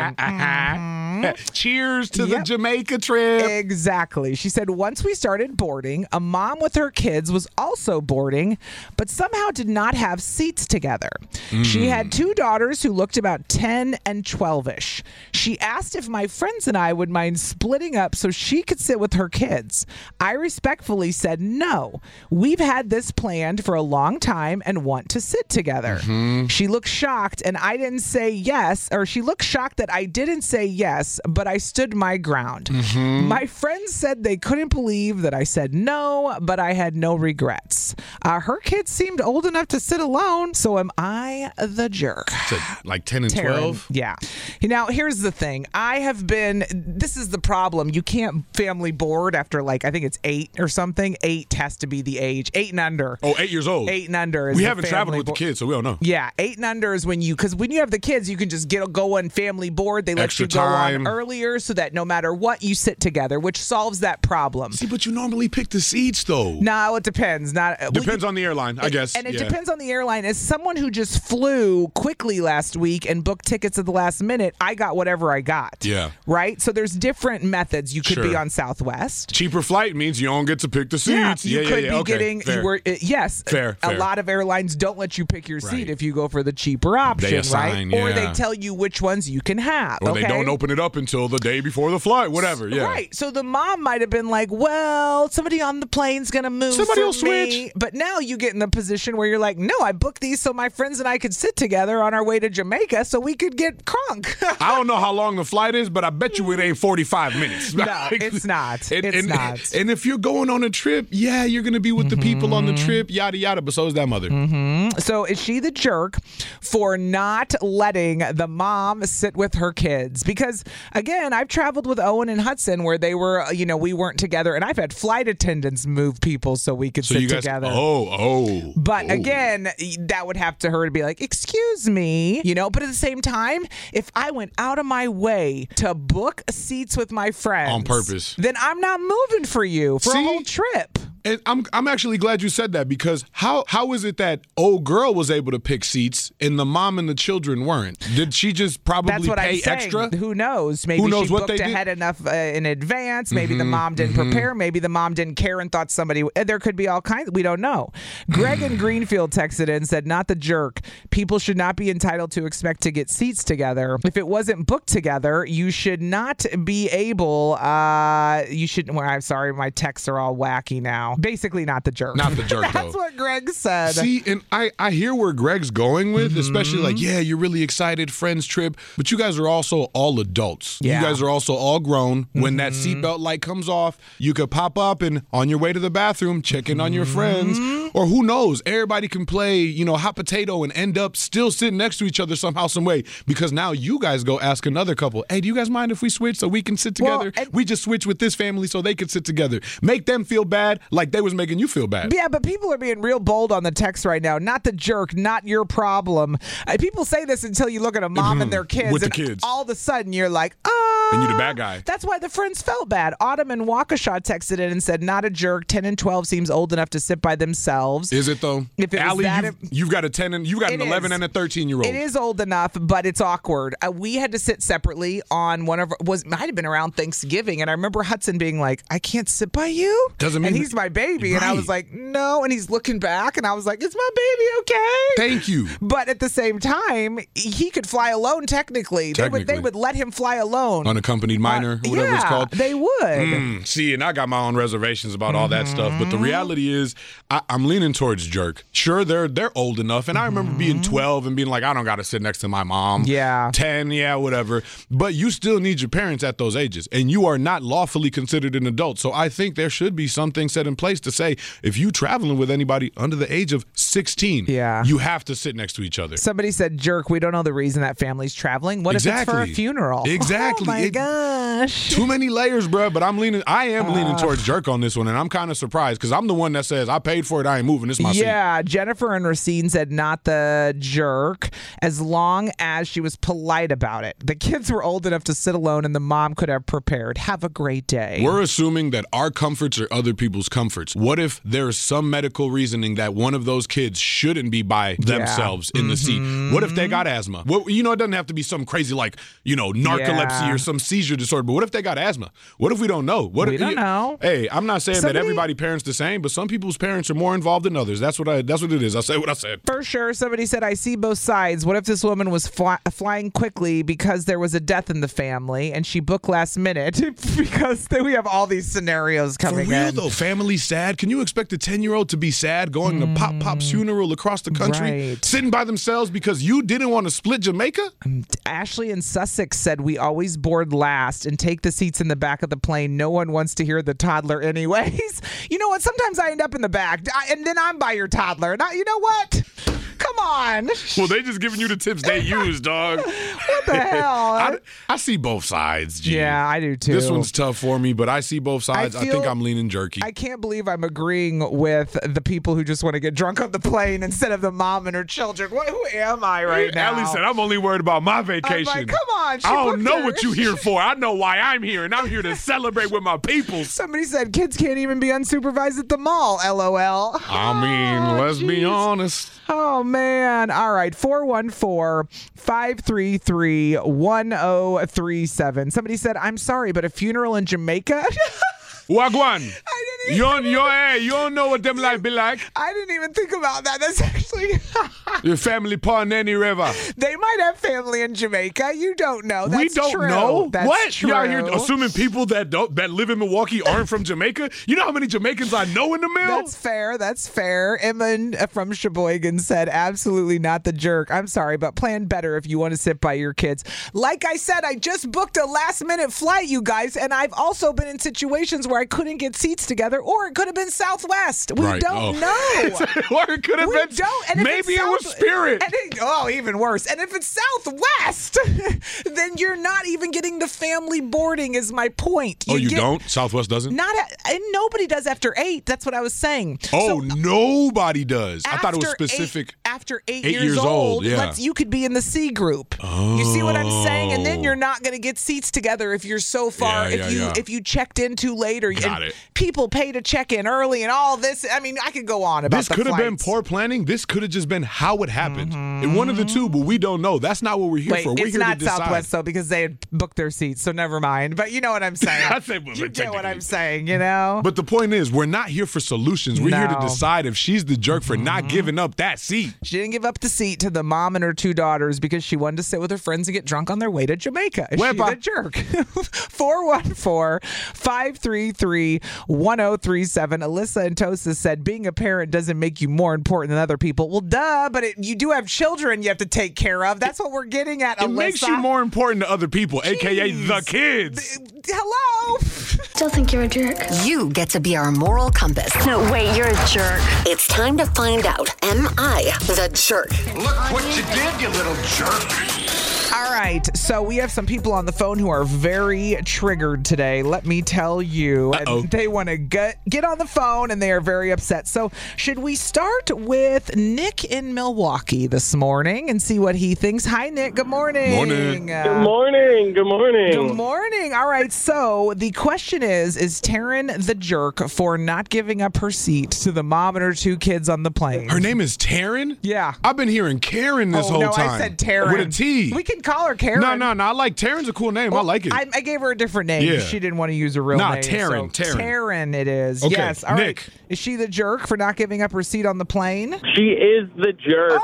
Cheers to the Yep. Jamaica trip. Exactly. She said once we started boarding, a mom with her kids was also boarding, but somehow did not have seats together. She had two daughters who looked about ten and twelve-ish. She asked if my friends and I would mind splitting up so she could sit with her kids. I respectfully said no. We've had this planned for a long time and want to sit together. She looked shocked and I didn't say yes, or she looked shocked that I didn't say yes, but I stood my ground. My friends said they couldn't believe that I said no, but I had no regrets. Uh, her kids seemed old enough to sit alone, so am I the jerk? So, like ten and Taryn. twelve? Yeah. Now, here's the thing. I have been, this is the problem. You can't family board after, like, I think it's eight or something. Eight has to be the age. Eight and under. Oh, eight years old. Eight and under is We the haven't traveled family with the bo- kids, so we don't know. Yeah, eight and under is when you, because when you have the kids, you can just get go on family board. They let Extra you go time. on earlier so that no matter what, you sit together, which solves that problem. See, but you normally pick the seats, though. No, it depends. Not well, Depends you- on the airline, I guess. And it Yeah. depends on the airline. As someone who just flew quickly last week and booked tickets at the last minute, I got whatever I got. Yeah. Right? So there's different methods. You could be Sure. on Southwest. Cheaper flight means you don't get to pick the Yeah, seats. you yeah, could yeah, be okay, getting. fair. You were uh, yes. Fair, A fair. lot of airlines don't let you pick your seat Right. if you go for the cheaper option, assign, right? Or yeah. they tell you which ones you can have. Or okay? they don't open it up until the day before the flight, whatever. Yeah. Right. So the mom might have been like, well, somebody on the plane's going to move Somebody for will switch. me. But now you get in the position where you're like, no, I booked these so my friends and I could sit together on our way to Jamaica so we could get crunk. I don't know how long the flight is, but I bet you it ain't forty-five minutes. No, it's not. And, It's and- not. And if you're going on a trip, yeah, you're going to be with the people on the trip, yada, yada, but so is that mother. So is she the jerk for not letting the mom sit with her kids? Because, again, I've traveled with Owen and Hudson where they were, you know, we weren't together. And I've had flight attendants move people so we could So sit you guys, together. oh, oh. But oh. again, that would have to her to be like, excuse me, you know. But at the same time, if I went out of my way to book seats with my friends On purpose. then I'm not moving for you for See? a whole trip. And I'm I'm actually glad you said that because how how is it that old girl was able to pick seats and the mom and the children weren't? Did she just probably That's what pay I'm saying. extra? Who knows? Maybe Who knows she what booked they did? ahead enough uh, in advance. Maybe the Mhm, mom didn't mhm. prepare. Maybe the mom didn't care and thought somebody. uh, There could be all kinds. We don't know. Greg in Greenfield texted in and said, "Not the jerk. People should not be entitled to expect to get seats together. If it wasn't booked together, you should not be able. Uh, you should. Well, I'm sorry, my texts are all wacky now. Basically, not the jerk. Not the jerk, That's though. what Greg said. See, and I, I hear where Greg's going with, especially Mm-hmm. like, yeah, you're really excited, friends trip, but you guys are also all adults. Yeah. You guys are also all grown. When that Mm-hmm. seatbelt light comes off, you could pop up and on your way to the bathroom, check in on your friends. Mm-hmm. Or who knows, everybody can play, you know, hot potato and end up still sitting next to each other somehow, some way. Because now you guys go ask another couple, hey, do you guys mind if we switch so we can sit Well, together? and- we just switch with this family so they can sit together. Make them feel bad like they was making you feel bad. Yeah, but people are being real bold on the text right now. Not the jerk, not your problem. Uh, people say this until you look at a mom Mhm. and their kids, With the and kids. all of a sudden you're like, oh. And you the bad guy. That's why the friends felt bad. Autumn and Waukesha texted in and said, not a jerk. ten and twelve seems old enough to sit by themselves. Is it though? If it was Allie, that, you've, you've got a ten and you got an It eleven is. and a thirteen year old. It is old enough, but it's awkward. Uh, we had to sit separately on one of was might have been around Thanksgiving, and I remember Hudson being like, "I can't sit by you." Doesn't mean and that- he's my baby, and I was Right. like, "No," and he's looking back, and I was like, "Is my baby okay?" Thank you. But at the same time, he could fly alone. Technically, they would they Technically. would let him fly alone. Unaccompanied minor, or whatever yeah, it's called. They would. Mm, see, and I got my own reservations about all that stuff. But the Mm-hmm. reality is, I, I'm leaning towards jerk. Sure, they're they're old enough, and I remember being twelve and being like, I don't got to sit next to my mom. Mm-hmm. Yeah. ten, yeah, whatever. But you still need your parents at those ages, and you are not lawfully considered an adult. So I think there should be something set in place to say, if you traveling with anybody under the age of sixteen, Yeah. you have to sit next to each other. Somebody said, "Jerk." We don't know the reason that family's traveling. What if it's for a Exactly. funeral? Exactly. Oh my It- gosh. Too many layers, bro. But I'm leaning. I am leaning Uh. towards jerk on this one, and I'm kind of surprised because I'm the one that says I paid for it. I ain't moving. This is my seat. Yeah, Jennifer and Racine said not the jerk, as long as she was polite about it. The kids were old enough to sit alone, and the mom could have prepared. Have a great day. We're assuming that our comforts are other people's comforts. What if there's some medical reasoning that one of those kids shouldn't be by themselves in the seat? What if they got asthma? What, you know, it doesn't have to be something crazy like, you know, narcolepsy Yeah. or some seizure disorder, but what if they got asthma? What if we don't know? What We if, don't know. Hey, I'm not saying Somebody- that everybody parents the same, but some people's parents are more involved than others. That's what I. That's what it is. I say what I said. For sure. Somebody said, I see both sides. What if this woman was fly- flying quickly because there was a death in the family and she booked last minute? Because then we have all these scenarios For coming real in. though, family sad. Can you expect a ten-year-old to be sad going to Pop Pop's funeral across the country, Right. sitting by themselves because you didn't want to split Jamaica? Ashley in Sussex said, we always board last and take the seats in the back of the plane. No one wants to hear the toddler anyways. You know what? Sometimes I end up in the back I- and then I'm by your toddler. And I, you know what? Come on. Well, they just giving you the tips they use, dog. What the hell? I, I see both sides, G. Yeah, I do too. This one's tough for me, but I see both sides. I, feel- think I'm leaning jerky. I can't believe I'm agreeing with the people who just want to get drunk on the plane instead of the mom and her children. What, who am I right now? Allie said, I'm only worried about my vacation. like, come on, she I don't booked know her. what you here for. I know why I'm here, and I'm here to celebrate with my people. Somebody said kids can't even be unsupervised at the mall. L O L. I mean, Oh, let's be geez. honest. Oh, man. All right. four one four, five three three, one oh three seven. Somebody said, I'm sorry, but a funeral in Jamaica? Wagwan. I You don't, you, hey, you don't know what them life be like. I didn't even think about that. That's actually... Your family pond any river. They might have family in Jamaica. You don't know. That's we don't true. know. That's What? True. You out here assuming people that don't that live in Milwaukee aren't from Jamaica? You know how many Jamaicans I know in the mill? That's fair. That's fair. Emma from Sheboygan said, absolutely not the jerk. I'm sorry, but plan better if you want to sit by your kids. Like I said, I just booked a last minute flight, you guys, and I've also been in situations where I couldn't get seats together, or it could have been Southwest. We Right. don't Oh. know. Or it could have We been. don't. And if maybe it's it was South- Spirit. And it- oh, even worse. And if it's Southwest, then you're not even getting the family boarding. Is my point. oh, you get- don't? Southwest doesn't? Not a, and nobody does after eight. That's what I was saying. Oh, So, nobody does. I thought it was after specific. Eight, after eight, Eight years, years old, yeah. let's, you could be in the C group. You see what I'm saying? And then Oh. you're not going to get seats together if you're so far. Yeah, if yeah, you yeah. if you checked in too late or Got and it. people pay to check in early and all this. I mean, I could go on about This the could have been flights. poor planning. This could have just been how it happened. And one of the two, but we don't know. That's not what we're here Wait, for. We're it's here not to decide. Southwest though because they had booked their seats, so never mind. But you know what I'm saying. I say, well, you get what technically. I'm saying, you know. But the point is, we're not here for solutions. We're here to No. decide if she's the jerk for not giving up that seat. She didn't give up the seat to the mom and her two daughters because she wanted to sit with her friends and get drunk on their way to Jamaica. Is she Wepa. the jerk? four one four, five three three, one oh three seven. Alyssa and Tosa said, being a parent doesn't make you more important than other people. Well, duh, but it, you do have children you have to take care of. That's what we're getting at, It Alyssa. makes you more important to other people, a k a the kids. Hello? Still think you're a jerk. You get to be our moral compass. No, wait, you're a jerk. It's time to find out, am I the jerk? Look what you did, you little jerk. All right. So we have some people on the phone who are very triggered today. Let me tell you. Uh-oh. And they want to get, get on the phone and they are very upset. So should we start with Nick in Milwaukee this morning and see what he thinks? Hi, Nick. Good morning. Morning. Uh, Good morning. Good morning. Good morning. All right. So the question is, is Taryn the jerk for not giving up her seat to the mom and her two kids on the plane? Her name is Taryn? Yeah. I've been hearing Karen this oh, whole no, time. I said Taryn. With a T. We can call her Karen. No, no, no. I like Taryn's a cool name. Well, I like it. I, I gave her a different name. Yeah. She didn't want to use her real Nah, name. Taryn, so Taryn. Taryn it is. Okay, Yes. All right. Nick. Is she the jerk for not giving up her seat on the plane? She is the jerk.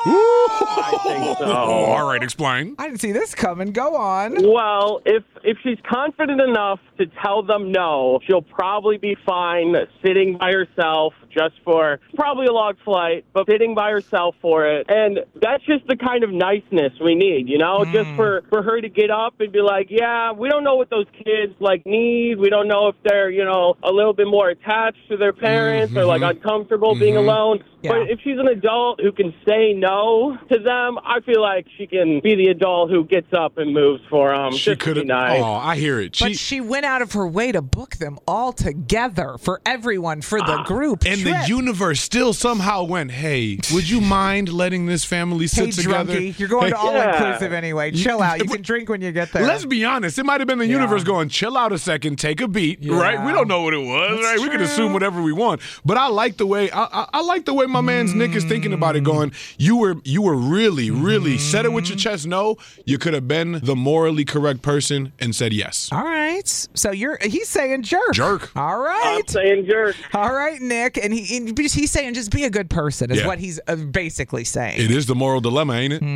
I think so. Oh, all right, explain. I didn't see this coming. Go on. Well, if if she's confident enough to tell them no, she'll probably be fine sitting by herself just for probably a long flight, but sitting by herself for it. And that's just the kind of niceness we need, you know, Mm. just for, for her to get up and be like, yeah, we don't know what those kids like need. We don't know if they're, you know, a little bit more attached to their parents Mm-hmm. or like uncomfortable Mm-hmm. being alone. Yeah. But if she's an adult who can say no to them, I feel like she can be the adult who gets up and moves for them. She could have. Nice. Oh, I hear it. But She, she went out of her way to book them all together for everyone for the group and trip. the universe still somehow went, hey, would you mind letting this family sit Hey, together? drunkie, you're going Hey, to all Yeah. inclusive anyway. Chill out. You can drink when you get there. Let's be honest. It might have been the Yeah. universe going, chill out a second, take a beat, Yeah. right? We don't know what it was, That's right? We can true. assume whatever we want. But I like the way I, I, I like the way my man's Nick is thinking about it. Going, you were you were really really said it with your chest. No, you could have been the morally correct person and said yes. All right. So you're he's saying jerk. Jerk. All right. I'm saying jerk. All right, Nick, and he and he's saying just be a good person is Yeah. what he's uh, basically saying. It is the moral dilemma, ain't it?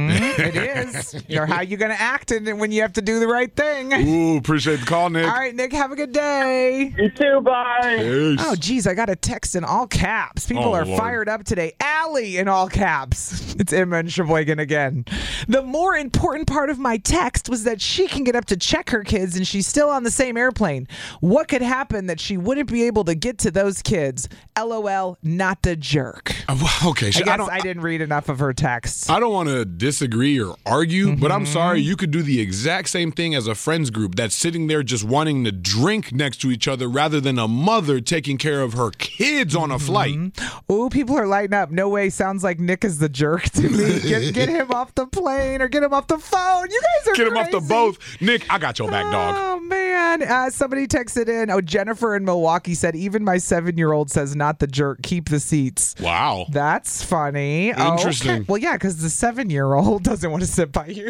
It is. Or how you gonna act in when you have to do the right thing. Ooh, appreciate the call, Nick. All right, Nick, have a good day. You too, bye. Peace. Oh, geez, I got a text in all caps. People Oh, are Lord. fired up today. Allie in all caps. It's Emma and Sheboygan again. The more important part of my text was that she can get up to check her kids and she's still on the same airplane. What could happen that she wouldn't be able to get to those kids? LOL, not the jerk. Uh, well, okay, I so guess I don't. I didn't read enough of her texts. I don't want to disagree or argue, but Mm-hmm. I'm sorry. You could do the exact same thing as a friends group that's sitting there just wanting to drink next to each other rather than a mother taking care of her kids on a flight. Ooh, people are lighting up. No way. Sounds like Nick is the jerk to me. Get, get him off the plane or get him off the phone. You guys are Get him off the crazy. both. Nick, I got your back, dog. Oh, man. Uh, somebody texted in. Oh, Jennifer in Milwaukee said, even my seven-year-old says not the jerk. Keep the seats. Wow. That's funny. Oh, Interesting. okay. Well, yeah, because the seven-year-old doesn't want to sit by you.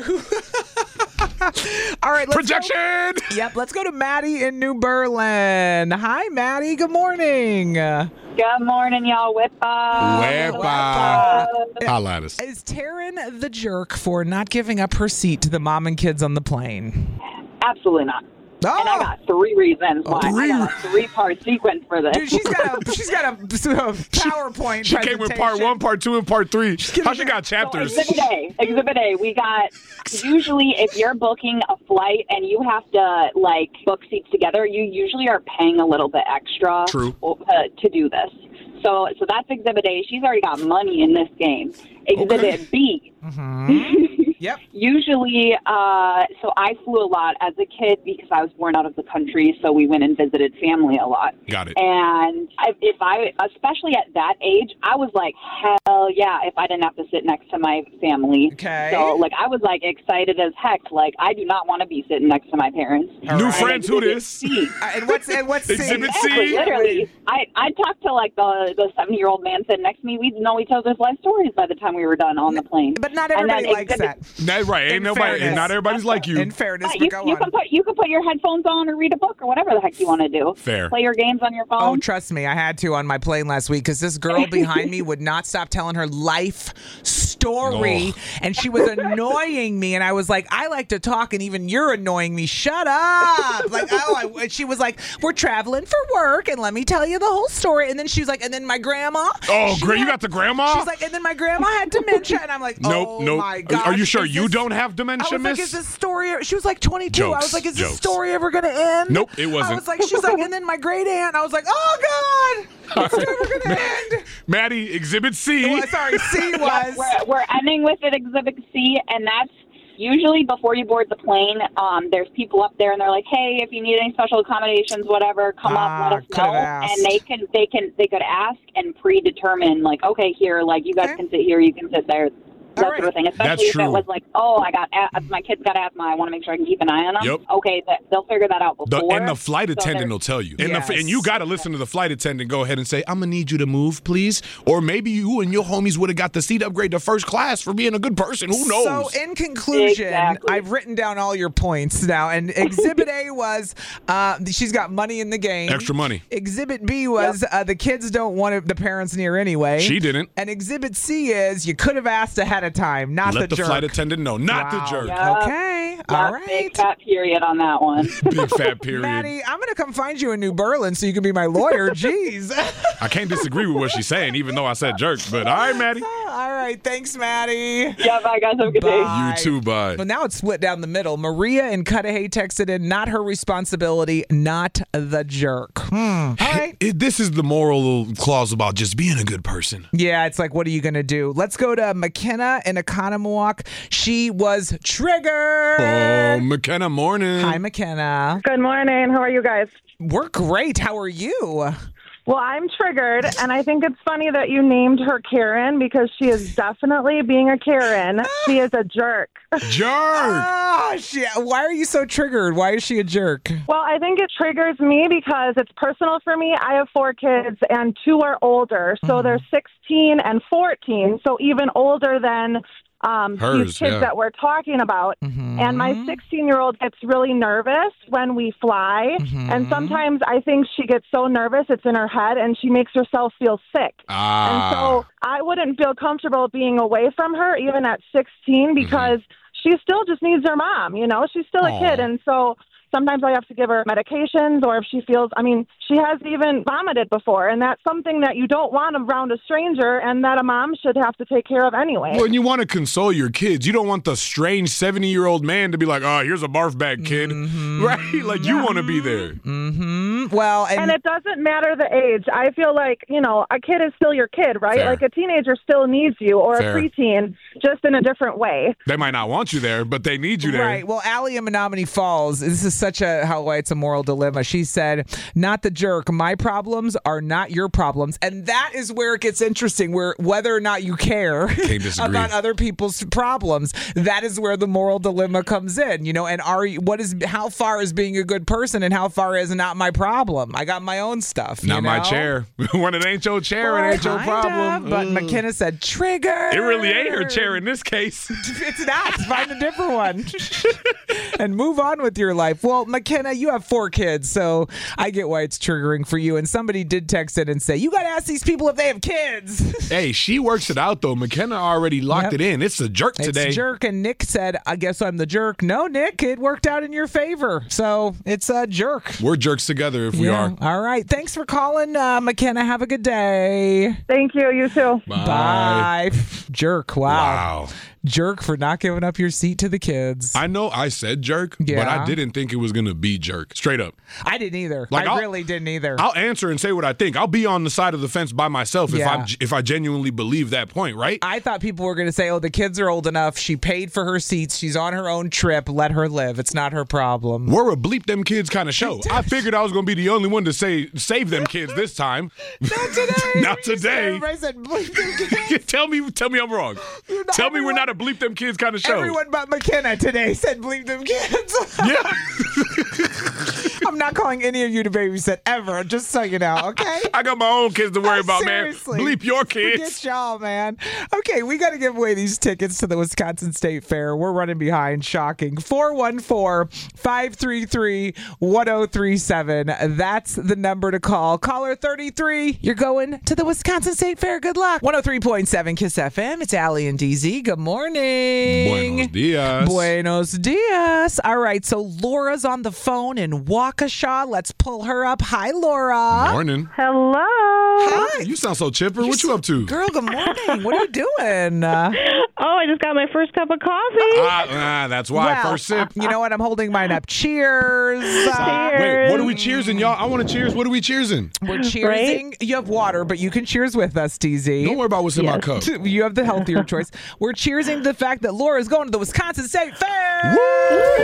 All right. Let's Projection. Go. Yep. Let's go to Maddie in New Berlin. Hi, Maddie. Good morning. Good morning, y'all. Whippa. Whippa. Holla at us. Is Taryn the jerk for not giving up her seat to the mom and kids on the plane? Absolutely not. Oh. And I got three reasons why. Three. I got a three-part sequence for this. Dude, she's got a she's got a, a PowerPoint. She came with part one, part two, and part three. How she got chapters? So exhibit A. Exhibit A. We got, usually if you're booking a flight and you have to, like, book seats together, you usually are paying a little bit extra True. uh, to do this. So so that's Exhibit A. She's already got money in this game. Exhibit Okay. B. Mm-hmm. Yep. Usually, uh, so I flew a lot as a kid because I was born out of the country, so we went and visited family a lot. Got it. And I, if I, especially at that age, I was like, hell yeah, if I didn't have to sit next to my family. Okay. So, like, I was, like, excited as heck. Like, I do not want to be sitting next to my parents. New friends, who Exhibit this? C. Uh, and what's and what's Exhibit C? Exactly, C? literally. I, I talked to, like, the the seven-year-old man sitting next to me. We'd know each other's life stories by the time we were done on the plane. But not And everybody then likes exhibit- that. That's right. Ain't In nobody. fairness. Not everybody's like you. In fairness, Right, but you, go you on. can put you can put your headphones on or read a book or whatever the heck you want to do. Fair. Play your games on your Oh, phone. trust me, I had to on my plane last week because this girl behind me would not stop telling her life story, Oh. and she was annoying me. And I was like, I like to talk, and even you're annoying me. Shut up! Like, oh, I, and she was like, we're traveling for work, and let me tell you the whole story. And then she was like, and then my grandma. Oh, she great! You had- got the grandma. She's like, and then my grandma had dementia, and I'm like, Nope, oh nope. my Are- god. are you sure you don't have I dementia, was like, miss? is this story? She was like twenty-two. I Jokes, was like, is jokes. this story ever gonna end? Nope, it I wasn't. was like, she's like, and then my great aunt. I was like, oh god, it's never gonna end. Maddie, Exhibit C. Well, sorry, C Yes, was. we're, we're ending with it, Exhibit C, and that's usually before you board the plane, um, there's people up there and they're like, hey, if you need any special accommodations, whatever, come Ah, up, let us could've know. asked. And they can, they can, they could ask and predetermine, like, okay, here, like, you guys Okay. can sit here, you can sit there. That right. sort of thing. Especially That's if true. it was like, oh, I got a- my kid's got asthma. I want to make sure I can keep an eye on them. Yep. Okay, th- they'll figure that out The, before. and the flight So attendant they're- will tell you. And, Yes. the, and you got to listen to the flight attendant go ahead and say, I'm going to need you to move, please. Or maybe you and your homies would have got the seat upgrade to first class for being a good person. Who knows? So, in conclusion, Exactly. I've written down all your points now. And Exhibit A was uh, she's got money in the game. Extra money. Exhibit B was uh, the kids don't want it- the parents near anyway. She didn't. And Exhibit C is you could have asked ahead of time, not Let the, jerk. flight attendant know, not the Wow. jerk. Yeah. Okay. Yeah, All right. Big fat period on that one. Big fat period. Maddie, I'm going to come find you in New Berlin so you can be my lawyer. Jeez. I can't disagree with what she's saying, even though I said jerk. But all right, Maddie. All right. Thanks, Maddie. Yeah, bye, guys. Have a good day. Bye. You too, bye. Well, now it's split down the middle. Maria in Cudahy texted in, not her responsibility, not the jerk. Hmm. All right. It, this is the moral clause about just being a good person. Yeah, it's like, what are you going to do? Let's go to McKenna in Economowalk. She was triggered. Oh, McKenna, morning. Hi, McKenna. Good morning. How are you guys? We're great. How are you? Well, I'm triggered, and I think it's funny that you named her Karen because she is definitely being a Karen. She is a jerk. Jerk. Oh, shit. Why are you so triggered? Why is she a jerk? Well, I think it triggers me because it's personal for me. I have four kids, and two are older, so they're sixteen and fourteen, so even older than um, Hers, these kids yeah. that we're talking about. And my sixteen-year-old gets really nervous when we fly, and sometimes I think she gets so nervous it's in her head, and she makes herself feel sick. Ah. And so I wouldn't feel comfortable being away from her, even at sixteen, because she still just needs her mom, you know? She's still a Aw. kid, and so sometimes I have to give her medications, or if she feels, I mean, she has even vomited before, and that's something that you don't want around a stranger and that a mom should have to take care of anyway. When you want to console your kids, you don't want the strange seventy-year-old man to be like, oh, here's a barf bag, kid. Right? Like, you want to be there. Mm-hmm. Well, and, And it doesn't matter the age. I feel like, you know, a kid is still your kid, right? Fair. Like a teenager still needs you, or Fair. a preteen, just in a different way. They might not want you there, but they need you there. Right. Well, Allie in Menominee Falls, this is such a, how it's a moral dilemma. She said, not the jerk. My problems are not your problems. And that is where it gets interesting, where whether or not you care Can't disagree. about other people's problems, that is where the moral dilemma comes in, you know, and are you, what is, how far is being a good person and how far is not my problem? I got my own stuff. Not you my know? chair. When it ain't your chair, Well, it ain't your kind problem. of, but Mm. McKenna said, trigger. It really ain't her chair in this case. It's not. Find a different one and move on with your life. Well, McKenna, you have four kids, so I get why it's triggering for you. And somebody did text in and say, you got to ask these people if they have kids. Hey, she works it out, though. McKenna already locked Yep. it in. It's a jerk today. It's jerk. And Nick said, I guess I'm the jerk. No, Nick, it worked out in your favor. So it's a jerk. We're jerks together if we Yeah. are. All right. Thanks for calling, uh, McKenna. Have a good day. Thank you. You too. Bye. Jerk. Wow. Wow. Jerk for not giving up your seat to the kids. I know I said jerk, but Yeah. I didn't think it was going to be jerk. Straight up. I didn't either. Like, I I'll- really didn't either. I'll answer and say what I think. I'll be on the side of the fence by myself if Yeah. I if I genuinely believe that point, right? I thought people were going to say, oh, the kids are old enough. She paid for her seats. She's on her own trip. Let her live. It's not her problem. We're a bleep them kids kind of show. I figured I was going to be the only one to say save them kids this time. Not today. Not today. Everybody said, bleep them kids. tell me, tell me I'm wrong. Not Tell me we're everyone- not a bleep them kids kind of show. Everyone but McKenna today said, bleep them kids. Yeah. I'm not calling any of you to babysit ever, just so you know, okay? I got my own kids to worry about, Seriously. man. Bleep your Forget kids. y'all, man. Okay, we got to give away these tickets to the Wisconsin State Fair. We're running behind. Shocking. four one four, five three three, one oh three seven. That's the number to call. Caller thirty-three, you're going to the Wisconsin State Fair. Good luck. one oh three point seven KISS F M. It's Allie and D Z. Good morning. Buenos dias. Buenos dias. All right, so Laura's on the phone in Waukesha. Let's pull her up. Hi, Laura. Morning. Hello. Hi. You sound so chipper. What you up to? Girl, good morning. What are you doing? Uh, oh, I just got my first cup of coffee. Ah, ah, that's why. well, First sip. You know what? I'm holding mine up. Cheers. Uh, Wait, what are we cheersing, y'all? I want to cheers. What are we cheersing? We're cheersing. Right? You have water, but you can cheers with us, D Z. Don't worry about what's in yes. my cup. You have the healthier choice. We're cheersing the fact that Laura is going to the Wisconsin State Fair. Woo!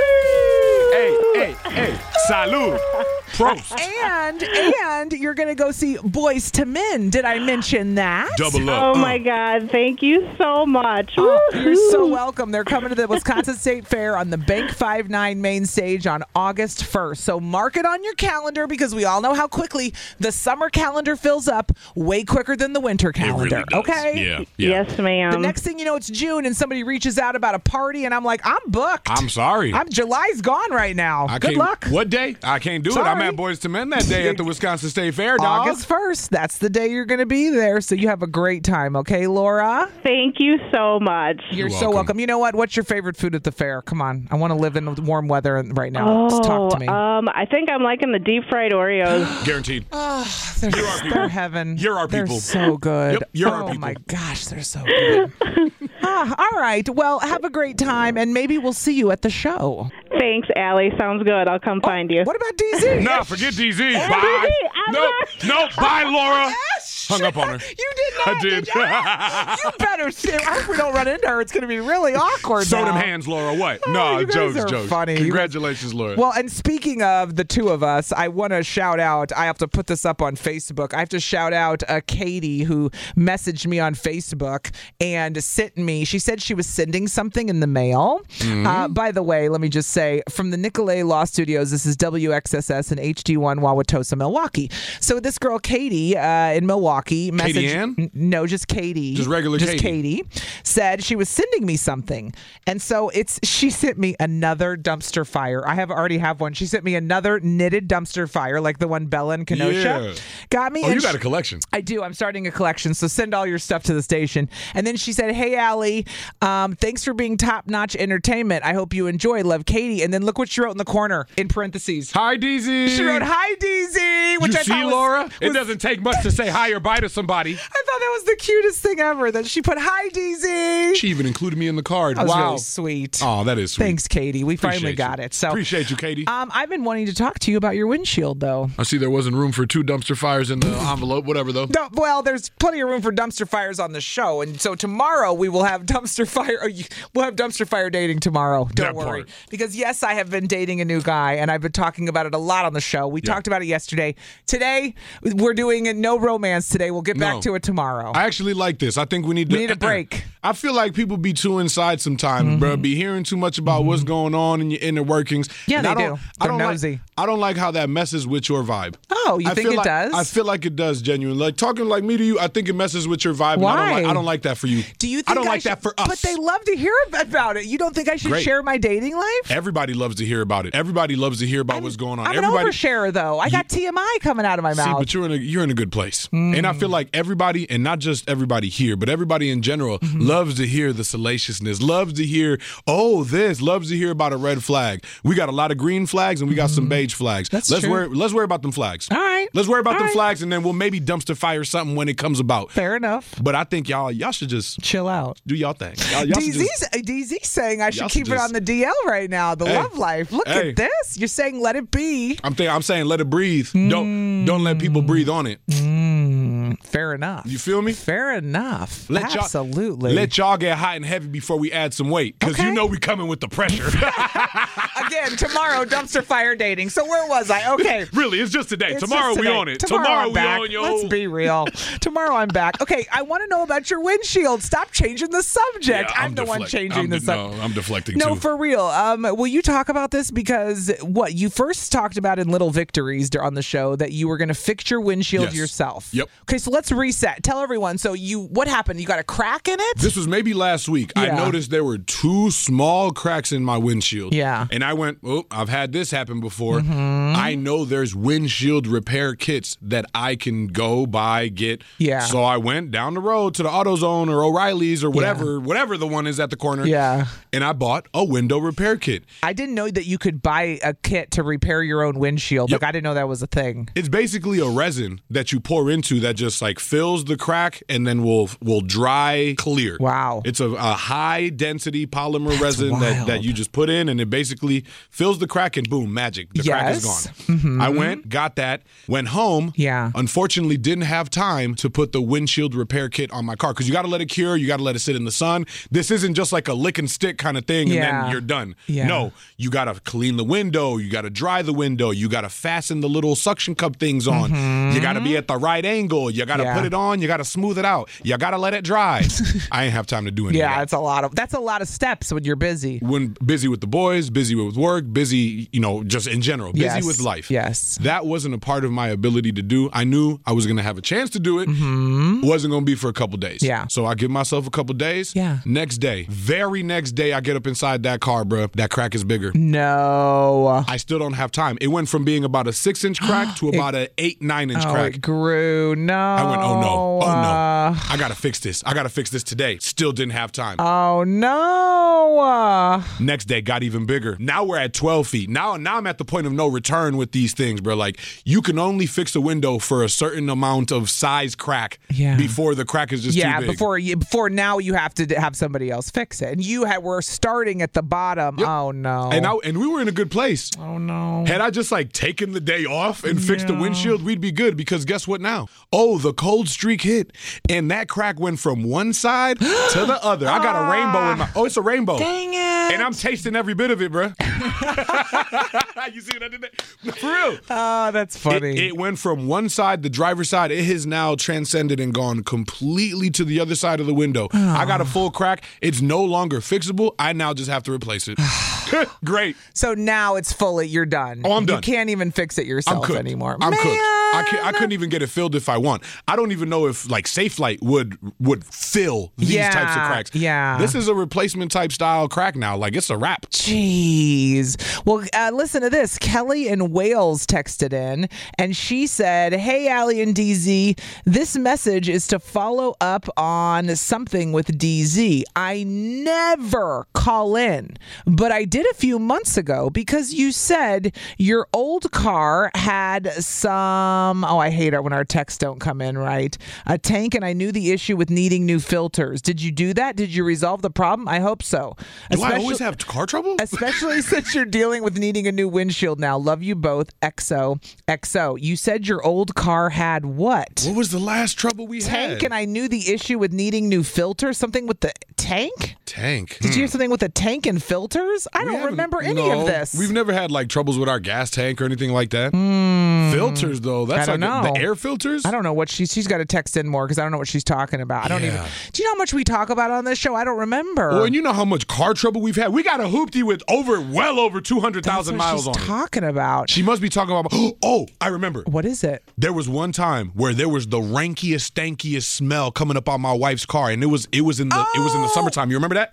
Hey, hey, hey. Salud. Prost. And, and you're going to go see Boys to Men. Did I mention that? Double up. Oh, uh. my God. Thank you so much. Oh, you're so welcome. They're coming to the Wisconsin State Fair on the Bank five nine main stage on August first. So mark it on your calendar because we all know how quickly the summer calendar fills up way quicker than the winter calendar. It really does. Okay? Yeah, yeah. Yes, ma'am. The next thing you know, it's June and somebody reaches out about a party and I'm like, I'm booked. I'm sorry. I'm July's gone right now. I Good luck. What day? I can't do Sorry. it. I'm at Boys to Men that day at the Wisconsin State Fair, dog. August first. That's the day you're going to be there. So you have a great time. Okay, Laura? Thank you so much. You're, You're so welcome. welcome. You know what? What's your favorite food at the fair? Come on. I want to live in warm weather right now. Oh, Just talk to me. Um, I think I'm liking the deep fried Oreos. Guaranteed. Oh, they're, You're our people. they're heaven. You're our They're people. so good. Yep, you're oh, our people. my gosh, they're so good. ah, all right. Well, have a great time, and maybe we'll see you at the show. Thanks, Allie. Sounds good. I'll come oh, find you. What about D Z? Nah, forget D Z. Hey, Bye. D Z, I'm no, back. no, bye, Laura. Yes. Hung up on her. You did not. I did. did you? you better stay. I hope we don't run into her. It's going to be really awkward. Sew now. them hands, Laura. What? Oh, no, you guys jokes, are jokes. funny. Congratulations, Laura. Well, and speaking of the two of us, I want to shout out. I have to put this up on Facebook. I have to shout out uh, Katie, who messaged me on Facebook and sent me. She said she was sending something in the mail. Mm-hmm. Uh, by the way, let me just say, from the Nicolay Law Studios, this is W X S S and H D one Wauwatosa, Milwaukee. So this girl, Katie, uh, in Milwaukee, messaged. Katie Ann? N- No, just Katie. Just regular just Katie. Katie. Said she was sending me something. And so it's she sent me another dumpster fire. I have already have one. She sent me another knitted dumpster fire, like the one Bella and Kenosha Yeah. got me. Oh, and you got she- a collection. I do. I'm starting a collection. So send all your stuff to the station. And then she said, hey, Allie, um, thanks for being top-notch entertainment. I hope you enjoy. Love, Katie. And then look what she wrote in the corner in parentheses. Hi, D Z. She wrote, hi, D Z. Which you I see, thought was, Laura? was, it doesn't take much to say hi or bye to somebody. I thought that was the cutest thing ever, that she put, hi, D Z. She even included me in the card. That was wow. really sweet. Oh, that is sweet. Thanks, Katie. We Appreciate finally got you. it. So Appreciate you, Katie. Um, I've been wanting to talk to you about your windshield, though. I see there wasn't room for two dumpster fires in the envelope. Whatever, though. No, well, there's plenty of room for dumpster fires on the show, and so tomorrow we will have dumpster fire. Or you, we'll have dumpster fire dating tomorrow. Don't That worry, part. because yes, I have been dating a new guy, and I've been talking about it a lot on the show. We Yeah. talked about it yesterday. Today we're doing a no romance. Today we'll get back No. to it tomorrow. I actually like this. I think we need to. We need a break. I feel like people be too inside sometimes, mm-hmm. bro. Be hearing too much about mm-hmm. what's going on in your inner workings. Yeah, and they I don't, do. I They're don't nosy. Like, I don't like how that messes with your vibe. Oh, you I think feel it like, does? I feel like it does, genuinely. Like talking like me to you, I think it messes with your vibe. Why? And I don't like. I don't like that for you. Do you? Think I don't I like should, that for us. But they love to hear about it. You don't think I should Great. share my dating life? Everybody loves to hear about it. Everybody loves to hear about I'm, what's going on. I'm Everybody, an oversharer, though. I got T M I coming out of my see, mouth. but you're in a you're in a good place, mm. and I feel like everybody, and not just everybody here, but everybody in general, mm-hmm. loves to hear the salaciousness, loves to hear, oh, this, loves to hear about a red flag. We got a lot of green flags, and we got mm-hmm. some beige flags. That's let's true. worry. Let's worry about them flags. All right. Let's worry about All them right. flags, and then we'll maybe dumpster fire something when it comes about. Fair enough. But I think y'all y'all should just chill out, do y'all thing. Y'all, y'all D Z's, D Z's saying I should keep should it just, on the D L right now. The hey, love life. Look hey. at this. You're saying let it be. I'm thinking. I'm saying let it breathe. Mm. Don't don't let people breathe on it. Mm. Fair enough. You feel me? Fair enough. Let Absolutely. Y'all, let y'all get hot and heavy before we add some weight, because okay. you know we coming with the pressure. Again, tomorrow dumpster fire dating. So where was I? Okay. Really, it's just today. It's tomorrow just we today. on it. Tomorrow, Tomorrow I'm we back. on yo. Let's be real. Tomorrow I'm back. Okay, I want to know about your windshield. Stop changing the subject. Yeah, I'm, I'm the one deflect- changing I'm the de- subject. No, I'm deflecting No, too. for real. Um, will you talk about this? Because what you first talked about in Little Victories on the show, that you were going to fix your windshield Yes. yourself. Yep. Okay, so let's let's reset. Tell everyone. So you, what happened? You got a crack in it? This was maybe last week. Yeah. I noticed there were two small cracks in my windshield. Yeah. And I went, oh, I've had this happen before. Mm-hmm. I know there's windshield repair kits that I can go buy, get. Yeah. So I went down the road to the AutoZone or O'Reilly's or whatever, yeah. whatever the one is at the corner. Yeah. And I bought a window repair kit. I didn't know that you could buy a kit to repair your own windshield. Yep. Like, I didn't know that was a thing. It's basically a resin that you pour into that just like fills the crack and then will will dry clear. Wow. It's a, a high density polymer That's resin wild. that, that you just put in and it basically fills the crack and boom, magic. The yes. crack is gone. Mm-hmm. I went, got that, went home. Yeah. Unfortunately, didn't have time to put the windshield repair kit on my car because you got to let it cure. You got to let it sit in the sun. This isn't just like a lick and stick kind of thing and yeah. then you're done. Yeah. No, you got to clean the window. You got to dry the window. You got to fasten the little suction cup things on. Mm-hmm. You got to be at the right angle. You got to yeah. put it on. You got to smooth it out. You got to let it dry. I ain't have time to do any yeah, of that. it's a lot of that's a lot of steps when you're busy. When busy with the boys, busy with work, busy, you know, just in general, busy yes. with life. Yes. That wasn't a part of my ability to do. I knew I was going to have a chance to do it. Mm-hmm. Wasn't going to be for a couple days. Yeah. So I give myself a couple days. Yeah. Next day, very next day, I get up inside that car, bro. That crack is bigger. No. I still don't have time. It went from being about a six inch crack to about an eight, nine inch oh, crack. It grew. No. I went, oh no. Oh no. Uh, I got to fix this. I got to fix this today. Still didn't have time. Oh no. Uh, Next day got even bigger. Now we're at twelve feet. Now, now I'm at the point of no return with these things, bro. Like you can only fix a window for a certain amount of size crack yeah. before the crack is just yeah, too big. before you, before now you have to have somebody else fix it, and you had, were starting at the bottom. Yep. Oh no. And I, and we were in a good place. Oh no. Had I just like taken the day off and yeah. fixed the windshield, we'd be good because guess what now? Oh, the cold streak hit and that crack went from one side to the other. I got a rainbow in my. Oh, it's a rainbow. Dang it. And I'm tasting every bit of it, bro. You see what I did there? For real. Oh, that's funny. It, it went from one side, the driver's side, it has now transcended and gone completely to the other side of the window. Oh. I got a full crack. It's no longer fixable. I now just have to replace it. Great. So now it's fully, you're done. Oh, I'm done. You can't even fix it yourself I'm anymore. I'm Man. cooked. I, can't, I couldn't even get it filled if I want. I don't even know if like Safelite would would fill these yeah, types of cracks. Yeah. This is a replacement type style crack now. Like it's a wrap. Jeez. Well, uh, listen to this. Kelly in Wales texted in and she said, "Hey, Allie and D Z, this message is to follow up on something with D Z. I never call in, but I did a few months ago because you said your old car had some, oh, I hate it when our texts don't come in right, a tank, and I knew the issue with needing new filters. Did you do that? Did you resolve the problem? I hope so. Do Especially, I always have car trouble? Especially since you're dealing with needing a new windshield now. Love you both. X O. X O. You said your old car had what? What was the last trouble we tank, had? Tank, and I knew the issue with needing new filters. Something with the tank? Tank. Did hmm. you have something with a tank and filters? I we don't remember any no, of this. We've never had like troubles with our gas tank or anything like that. Mm. Filters though. That's I don't like know. the air filters. I don't know what she's. She's got to text in more because I don't know what she's talking about. I don't Yeah. even. Do you know how much we talk about on this show? I don't remember. Well, and you know how much car trouble we've had. We got a hoopty with over, well over two hundred thousand miles on it. She's talking about. She must be talking about. Oh, I remember. What is it? There was one time where there was the rankiest, stankiest smell coming up on my wife's car, and it was it was in the oh. it was in the summertime. You remember that?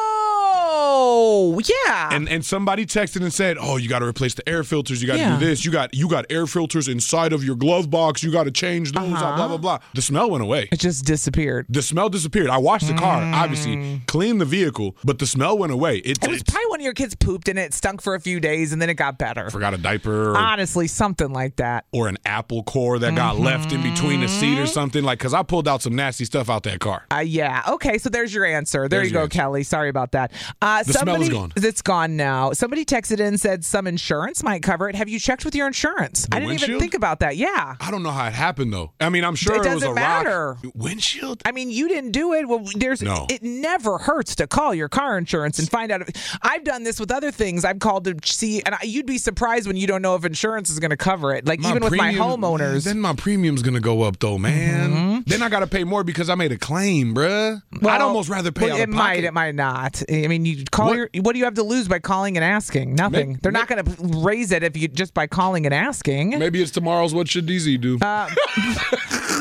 Oh, yeah. And and somebody texted and said, "Oh, you got to replace the air filters. You got to Yeah. do this. You got you got air filters inside of your glove box. You got to change those. Uh-huh. out, Blah blah blah." The smell went away. It just disappeared. The smell disappeared. I washed the car, Mm. obviously, cleaned the vehicle, but the smell went away. It, It was it probably one of your kids pooped in it. It stunk for a few days, and then it got better. forgot a diaper. Or, Honestly, something like that. or an apple core that got Mm-hmm. left in between the seat or something. Like, because I pulled out some nasty stuff out that car. Uh, yeah. Okay. So there's your answer. There There's you your go, answer. Kelly. Sorry about that. Uh, The smell somebody, is gone. It's gone now. Somebody texted in and said some insurance might cover it. Have you checked with your insurance? The I didn't even windshield? think about that. Yeah. I don't know how it happened, though. I mean, I'm sure It it, was a doesn't matter. rock. Windshield? I mean, you didn't do it. Well, there's No. it never hurts to call your car insurance and find out. If, I've done this with other things. I've called to see, and I, you'd be surprised when you don't know if insurance is going to cover it. Like My even with my premium- homeowners. Then my premium's going to go up, though, man. Mm-hmm. Then I got to pay more because I made a claim, bruh. I'd Well, almost rather pay well, out it of might, pocket. it might not. I mean, you call What? your. What do you have to lose by calling and asking? Nothing. May- They're may- not going to raise it if you just by calling and asking. Maybe it's tomorrow's What Should D Z Do? Uh,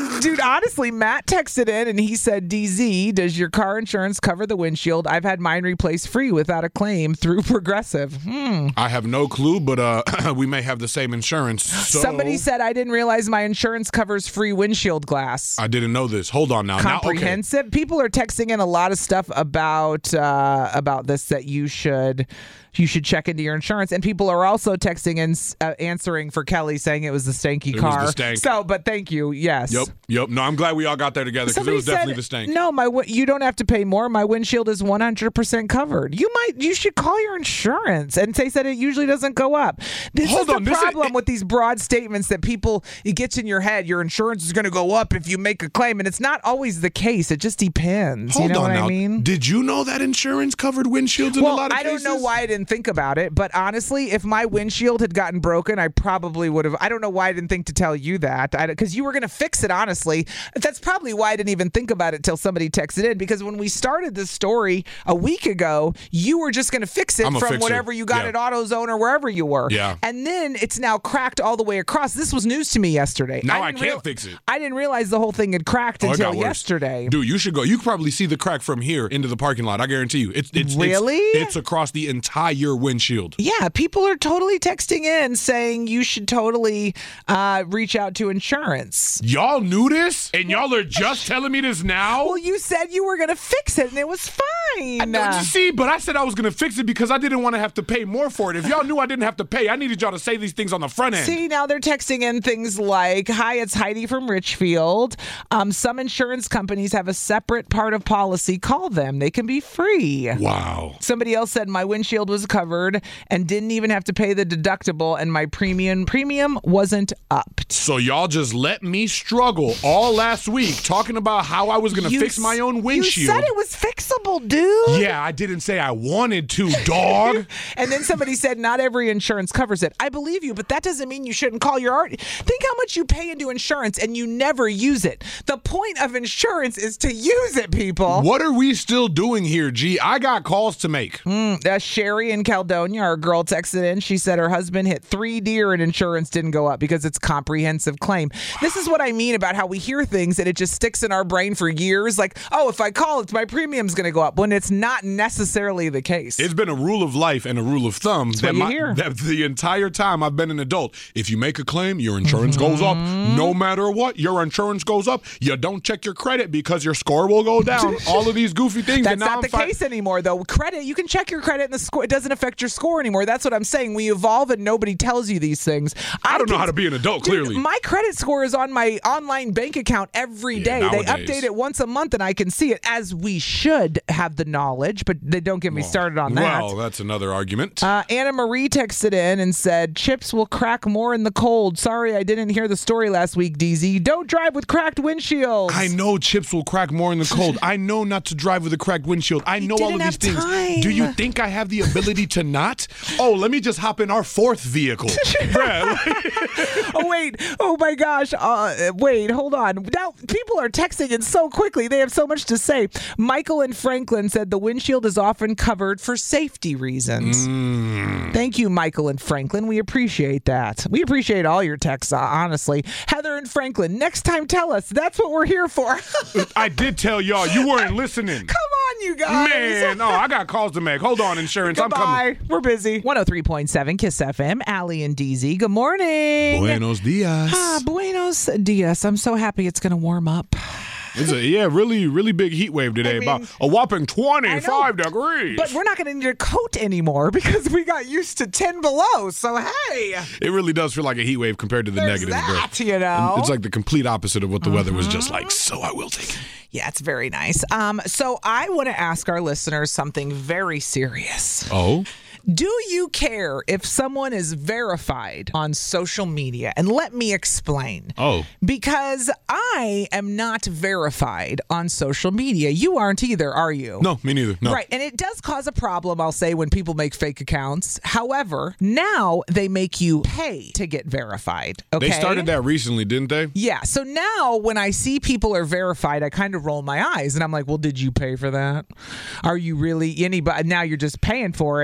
Dude, honestly, Matt texted in and he said, D Z, does your car insurance cover the windshield? I've had mine replaced free without a claim through Progressive. Hmm. I have no clue, but uh, we may have the same insurance. So Somebody said, I didn't realize my insurance covers free windshield glass. I didn't know this. Hold on now. Comprehensive. Now, okay. People are texting in a lot of stuff about uh, about this that you should you should check into your insurance. And people are also texting and uh, answering for Kelly saying it was the stanky it car. Was the stank. So, but thank you. Yes. Yep. Yep. No, I'm glad we all got there together because it was said, definitely the stank. No, my you don't have to pay more. My windshield is one hundred percent covered. You might you should call your insurance and say that it usually doesn't go up. This Hold is on, the this problem is, with these broad statements that people it gets in your head. Your insurance is going to go up if you make a claim, and it's not always the case. It just depends. Hold you know on what now. I mean? Did you know that insurance covered windshields in well, a lot of I cases? don't know why I didn't think about it, but honestly, if my windshield had gotten broken, I probably would have. I don't know why I didn't think to tell you that, because you were going to fix it. Honestly, that's probably why I didn't even think about it till somebody texted in. Because when we started this story a week ago, you were just going to fix it I'm a from fixer. whatever you got Yeah. at AutoZone or wherever you were. Yeah. And then it's now cracked all the way across. This was news to me yesterday. Now I, didn't can't real- fix it. I didn't realize the whole thing had cracked Oh, it until got worse. yesterday. Dude, you should go. You could probably see the crack from here into the parking lot. I guarantee you. It's it's Really? It's, it's across the entire windshield. Yeah, people are totally texting in saying you should totally uh, reach out to insurance. Y'all knew this, and y'all are just telling me this now? Well, you said you were going to fix it, and it was fine. I know, you see, but I said I was going to fix it because I didn't want to have to pay more for it. If y'all knew I didn't have to pay, I needed y'all to say these things on the front end. See, now they're texting in things like, hi, it's Heidi from Richfield. Um, some insurance companies have a separate part of policy. Call them. They can be free. Wow. Somebody else said my windshield was covered and didn't even have to pay the deductible, and my premium premium wasn't up. So y'all just let me struggle all last week talking about how I was going to fix my own windshield. You said it was fixable, dude. Yeah, I didn't say I wanted to, dog. And then somebody said not every insurance covers it. I believe you, but that doesn't mean you shouldn't call your art. Think how much you pay into insurance and you never use it. The point of insurance is to use it, people. What are we still doing here, G? I got calls to make. Mm, uh, Sherry in Caledonia, our girl texted in. She said her husband hit three deer and insurance didn't go up because it's comprehensive claim. Wow. This is what I mean about how we hear things and it just sticks in our brain for years. Like, oh, if I call it, my premium's going to go up, when it's not necessarily the case. It's been a rule of life and a rule of thumb That's that, what you my, hear. that the entire time I've been an adult, if you make a claim, your insurance mm-hmm. goes up. No matter what, your insurance goes up. You don't check your credit because your score will go down. All of these goofy things. That's and now not I'm the fi- case anymore, though. Credit, you can check your credit and the score. It doesn't affect your score anymore. That's what I'm saying. We evolve and nobody tells you these things. I, I don't can, know how to be an adult, dude, clearly. My credit score is on my online bank account every yeah, day. Nowadays. They update it once a month and I can see it, as we should have the knowledge, but they don't get me well, started on that. Well, that's another argument. Uh, Anna Marie texted in and said, chips will crack more in the cold. Sorry, I didn't hear the story last week, D Z. Don't drive with cracked windshields. I know chips will crack more in the cold. I know not to drive with a cracked windshield. I know all of these things. Time. Do you think I have the ability to not? Oh, let me just hop in our fourth vehicle. oh, wait. Oh, my gosh. Uh, wait, hold on. Now, people are texting in so quickly. They have so much to say. Michael in Franklin said the windshield is often covered for safety reasons. Mm. Thank you, Michael in Franklin. We appreciate that. We appreciate all your texts, uh, honestly. Heather in Franklin, next time tell us. That's what we're here for. I did tell y'all. You weren't listening. Come on, you guys. Man, no, I got calls to make. Hold on, insurance. Goodbye. I'm coming. We're busy. one oh three point seven Kiss F M. Allie and D Z. Good morning. Buenos dias. Ah, buenos dias. I'm so happy it's going to warm up. It's a yeah, really, really big heat wave today. I mean, about a whopping twenty-five degrees. But we're not going to need a coat anymore because we got used to ten below. So hey, it really does feel like a heat wave compared to the There's negative. That, you know, it's like the complete opposite of what the mm-hmm. weather was just like. So I will take it. Yeah, it's very nice. Um, so I want to ask our listeners something very serious. Oh. Do you care if someone is verified on social media? And let me explain. Oh. Because I am not verified on social media. You aren't either, are you? No, me neither. No. Right. And it does cause a problem, I'll say, when people make fake accounts. However, now they make you pay to get verified. Okay. They started that recently, didn't they? Yeah. So now when I see people are verified, I kind of roll my eyes and I'm like, well, did you pay for that? Are you really anybody? Now you're just paying for it. And what's the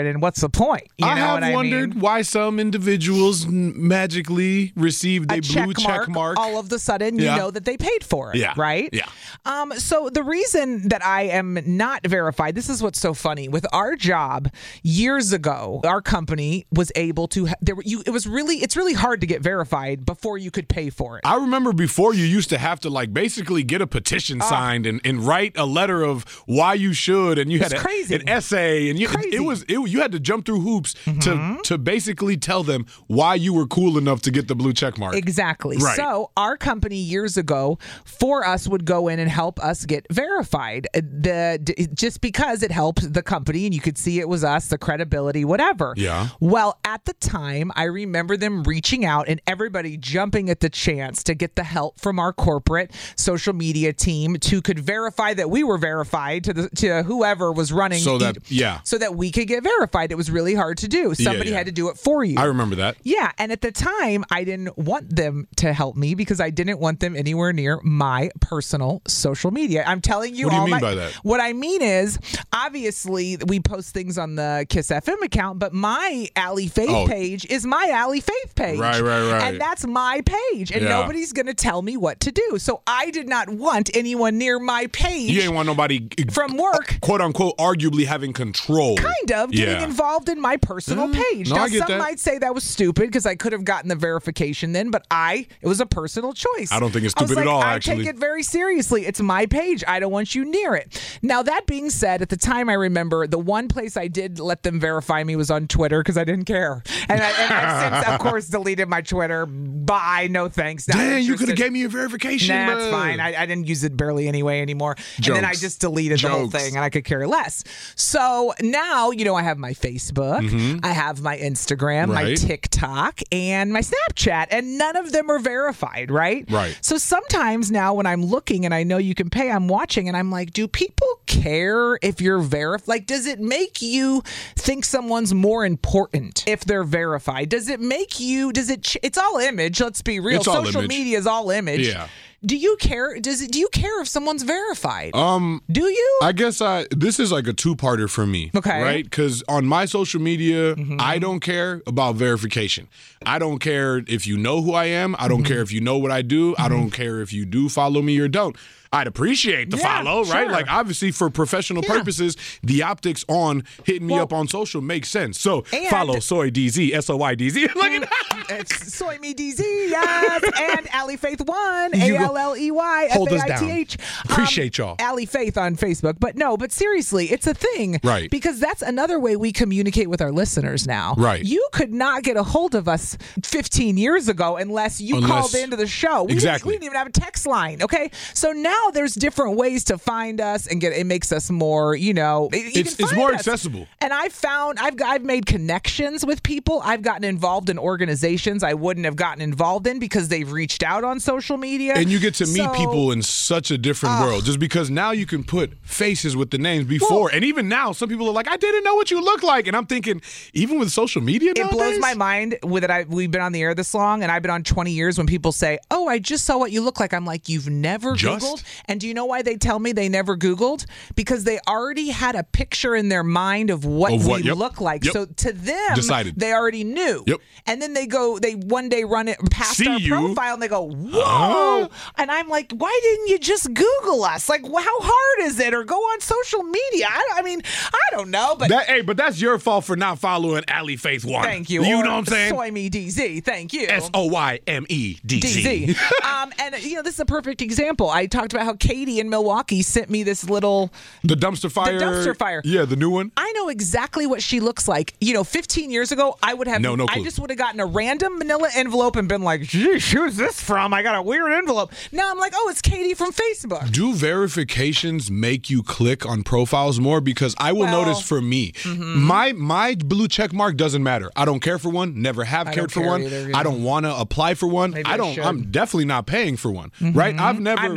the point. You I know have what I wondered mean? why some individuals n- magically received a, a blue check check mark, mark. all of the sudden, Yeah. you know that they paid for it, Yeah. right? Yeah. Um, so the reason that I am not verified, this is what's so funny. With our job years ago, our company was able to. Ha- there, were, you, it was really, it's really hard to get verified before you could pay for it. I remember before you used to have to like basically get a petition signed and, and write a letter of why you should, and you had It's a, crazy. an essay, and you, it was it, you had to jump through hoops to to basically tell them why you were cool enough to get the blue check mark. Exactly. Right. So our company years ago for us would go in and help us get verified. The d- just because it helped the company and you could see it was us, the credibility, whatever. Yeah. Well, at the time, I remember them reaching out and everybody jumping at the chance to get the help from our corporate social media team to could verify that we were verified to the to whoever was running. So that- each- yeah. So that we could get verified. It was really hard to do. Somebody yeah. had to do it for you. I remember that. Yeah, and at the time, I didn't want them to help me because I didn't want them anywhere near my personal social media. I'm telling you What do you all mean my, by that? What I mean is, obviously, we post things on the Kiss F M account, but my Allie Faith Oh. page is my Allie Faith page. Right, right, right. And that's my page, and Yeah. nobody's going to tell me what to do. So I did not want anyone near my page. You ain't want nobody from work, quote unquote, arguably having control. kind of getting Yeah. involved in my personal page. no, now, I get some that. might say that was stupid because I could have gotten the verification then, but I, it was a personal choice. I don't think it's I was stupid at like, all, I actually. take it very seriously. It's my page. I don't want you near it. Now, that being said, at the time, I remember the one place I did let them verify me was on Twitter because I didn't care. And, I, and I've since, of course, deleted my Twitter. Bye. No thanks. Not Dang, you interested. could have gave me your verification. Nah, man. it's fine. I, I didn't use it barely anyway anymore. And then I Jokes. just deleted the whole Jokes. thing and I could care less. So now, you know, I have my Facebook, Mhm. I have my Instagram, my Right. TikTok, and my Snapchat, and none of them are verified, right? Right. So sometimes now when I'm looking and I know you can pay, I'm watching and I'm like, do people care if you're verified? Like, does it make you think someone's more important if they're verified? Does it make you, does it, ch- it's all image, let's be real. It's all Social image. media is all image. Yeah. Do you care? Does it? Do you care if someone's verified? Um, do you? I guess I. This is like a two-parter for me. Okay. Right? Because on my social media, Mm-hmm. I don't care about verification. I don't care if you know who I am. I don't Mm-hmm. care if you know what I do. I don't care if you do follow me or don't. I'd appreciate the Yeah, follow, right? sure. Like obviously for professional Yeah. purposes, the optics on hitting me Well- up on social makes sense. So And- follow Soy D Z, S O Y D Z. Look at that. It's Soy Me D Z, yes, and Allie Faith One, You A go- L L E Y F Hold A us I T H. down. Appreciate y'all. Allie Faith on Facebook, but no, but seriously, it's a thing, Right. Because that's another way we communicate with our listeners now, Right. You could not get a hold of us fifteen years ago unless you Unless- called into the show. We Exactly. Didn't, we didn't even have a text line, okay? So now there's different ways to find us and get. It makes us more, you know, you It's- can it's find more us. accessible. And I've found I've I've made connections with people. I've gotten involved in organizations I wouldn't have gotten involved in because they've reached out on social media. And you get to meet So- people in such a different world just because now you can put faces with the names before. Well- and even now, some people are like, I didn't know what you look like. And I'm thinking, even with social media It blows nowadays? my mind with that I we've been on the air this long and I've been on twenty years when people say, "Oh, I just saw what you look like." I'm like, "You've never Just? Googled?" And do you know why they tell me they never Googled? Because they already had a picture in their mind of what, Of what- we yep. look like. Yep. So to them, Decided. they already knew. Yep. And then they go, they one day run it past See our you. profile and they go, "Whoa!" Huh? And I'm like, "Why didn't you just Google us? Like, wh- how hard is it? Or go on social media?" I, I mean, I don't know, but That, hey, but that's your fault for not following Allie Faith One. thank you. You Or know what I'm saying? Soy Me D Z. Thank you. S O Y M E D D Z. Z. um, and you know, this is a perfect example. I talked about how Katie in Milwaukee sent me this little The dumpster fire. The dumpster fire. Yeah, the new one. I know exactly what she looks like. You know, fifteen years ago, I would have. No, no I clue. just would have gotten a random manila envelope and been like, "Geez, who's this from? I got a weird envelope." Now I'm like, "Oh, it's Katie from Facebook." Do verifications make you click on profiles more? Because I will Well, notice for me, mhm. my my blue check mark doesn't matter. I don't care for one. Never have I cared don't for care one. either, I yeah. don't want to apply for one. Maybe I I don't. should. I'm definitely not paying for one. Right? I've never. I'm not paying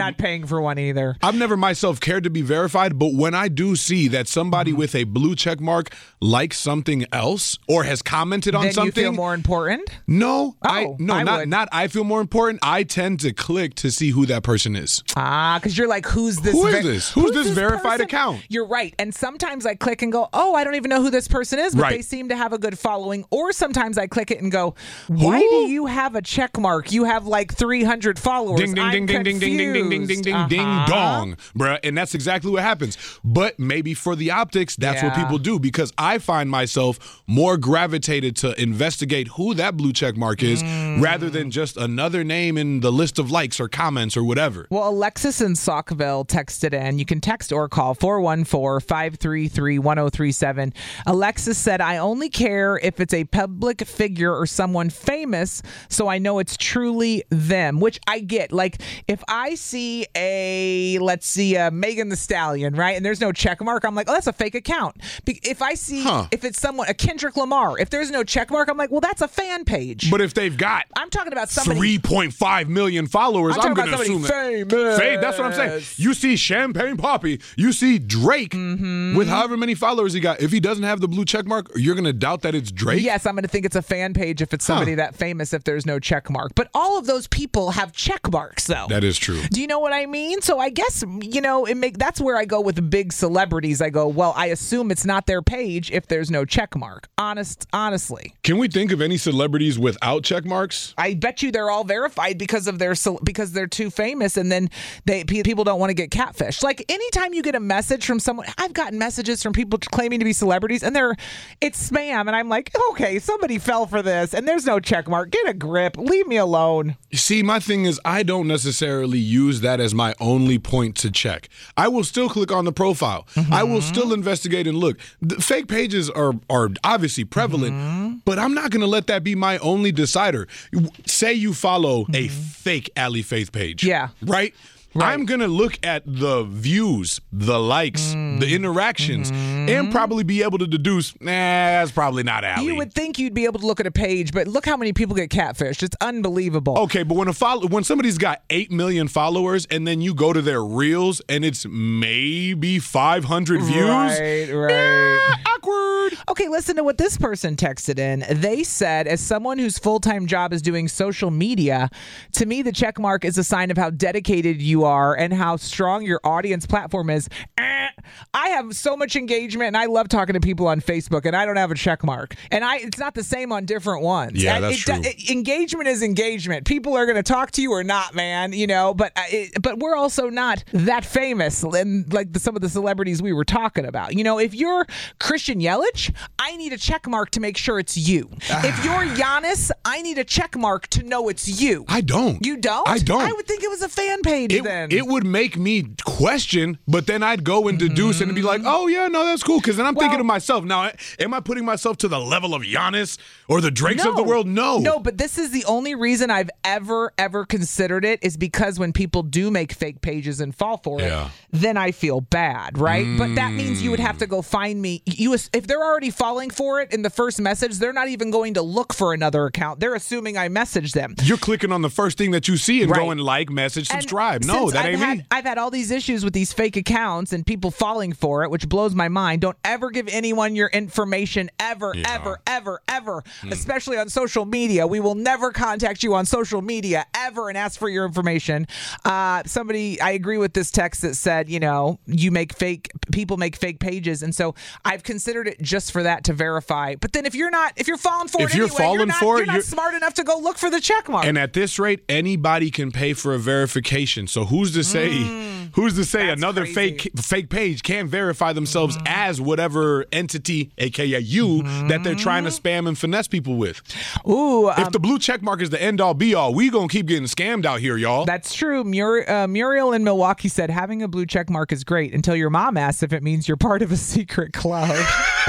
for one either. I've never myself cared to be verified, but when I do see that somebody mm-hmm. with a blue check mark likes something else or has commented on then something, you feel more important? No, oh, I no I not would. not. I feel more important. I tend to click to see who that person is. Ah, because you're like, who's this? Who is ver- this? Who's, who's this, this verified person? account? You're right. And sometimes I click and go, oh, I don't even know who this person is, but right. they seem to have a good following. Or sometimes I click it and go, why Who? do you have a check mark? You have like three hundred followers. Ding, ding, I'm ding, ding, ding, ding, ding, ding, ding, ding, ding, uh-huh. ding, dong, bruh. And that's exactly what happens. But maybe for the optics, that's yeah. what people do, because I find myself more gravitated to investigate who that blue check mark is mm. rather than just another name in the list of likes or comments or whatever. Well, Alexis in Saukville texted in. You can text or call four one four, five three three, one zero three seven. Alexis said, I only care if it's a public figure or someone famous, so I know it's truly them, which I get. Like, if I see a, let's see, a Megan Thee Stallion, right, and there's no check mark, I'm like, oh, that's a fake account. Be- if I see, huh. if it's someone, a Kendrick Lamar, if there's no check mark, I'm like, well, that's a fan page. But if they've got I'm talking about somebody three point five million followers, I'm, I'm talking going to assume famous. that. Fame, that's what I'm saying. You see Champagne Poppy, you see Drake mm-hmm. with however many followers he got. If he doesn't have the blue check mark, you're going to doubt that it's Drake? Yes, I'm going to think it's a fan page if it's somebody huh. that famous if there's no check mark. But all of those people have check marks, though. That is true. Do you know what I mean? So I guess, you know, it make that's where I go with the big celebrities. I go, well, I assume it's not their page if there's no check mark. Honest, honestly. Can we think of any celebrities without check marks? I bet you they're all verified because of their because they're too famous, and then they people don't want to get catfished. Like anytime you get a message from someone, I've gotten messages from people claiming to be celebrities, and they're it's spam, and I'm like, okay, somebody fell for this, and there's no check mark. Get a grip. Leave me alone. You see, my thing is I don't necessarily use that as my only point to check. I will still click on the profile. Mm-hmm. I will still investigate and look. The fake pages are are obviously prevalent, mm-hmm. but I'm not going to let that be my only decider. Say you follow mm-hmm. a fake Allie Faith page. Yeah. Right? Right. I'm going to look at the views, the likes, mm. the interactions, mm-hmm. and probably be able to deduce, nah, that's probably not Allie. You would think you'd be able to look at a page, but look how many people get catfished. It's unbelievable. Okay, but when a follow- when somebody's got eight million followers and then you go to their reels and it's maybe five hundred views. Right, right. Eh, awkward. Okay, listen to what this person texted in. They said, as someone whose full-time job is doing social media, to me the check mark is a sign of how dedicated you are and how strong your audience platform is. Eh, I have so much engagement, and I love talking to people on Facebook, and I don't have a check mark. And I it's not the same on different ones. Yeah, I, that's it, true. It, engagement is engagement. People are going to talk to you or not, man, you know, but it, but we're also not that famous and like the, some of the celebrities we were talking about. You know, if you're Christian Yelich, I need a check mark to make sure it's you. If you're Giannis, I need a check mark to know it's you. I don't. You don't? I don't. I would think it was a fan page it, then. It would make me question, but then I'd go and deduce mm-hmm. and be like, oh, yeah, no, that's cool. Because then I'm well, thinking to myself, now, am I putting myself to the level of Giannis or the Drakes no, of the world? No. No, but this is the only reason I've ever, ever considered it is because when people do make fake pages and fall for yeah. it, then I feel bad, right? Mm. But that means you would have to go find me. You, if they're already falling for it in the first message, they're not even going to look for another account. They're assuming I messaged them. You're clicking on the first thing that you see and right. going like, message, subscribe. And no, that I've ain't had, me. I've had all these issues with these fake accounts and people falling for it, which blows my mind. Don't ever give anyone your information ever, yeah. ever, ever, ever, mm. especially on social media. We will never contact you on social media ever and ask for your information. Uh, somebody, I agree with this text that said, you know, you make fake, people make fake pages. And so I've considered it just for that to verify. But then if you're not, if you're falling for if it you're anyway, falling you're not, for you're it, not you're, smart enough to go look for the check mark. And at this rate, anybody can pay for a verification. So who's to say, mm, who's to say another crazy. fake fake page can verify themselves mm-hmm. as whatever entity, aka you, mm-hmm. that they're trying to spam and finesse people with. Ooh, if um, the blue check mark is the end all be all, we gonna keep getting scammed out here, y'all. That's true. Mur- uh, Muriel in Milwaukee said having a blue check mark is great until your mom asks if it means you're part of a secret club.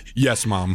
Yes, Mom.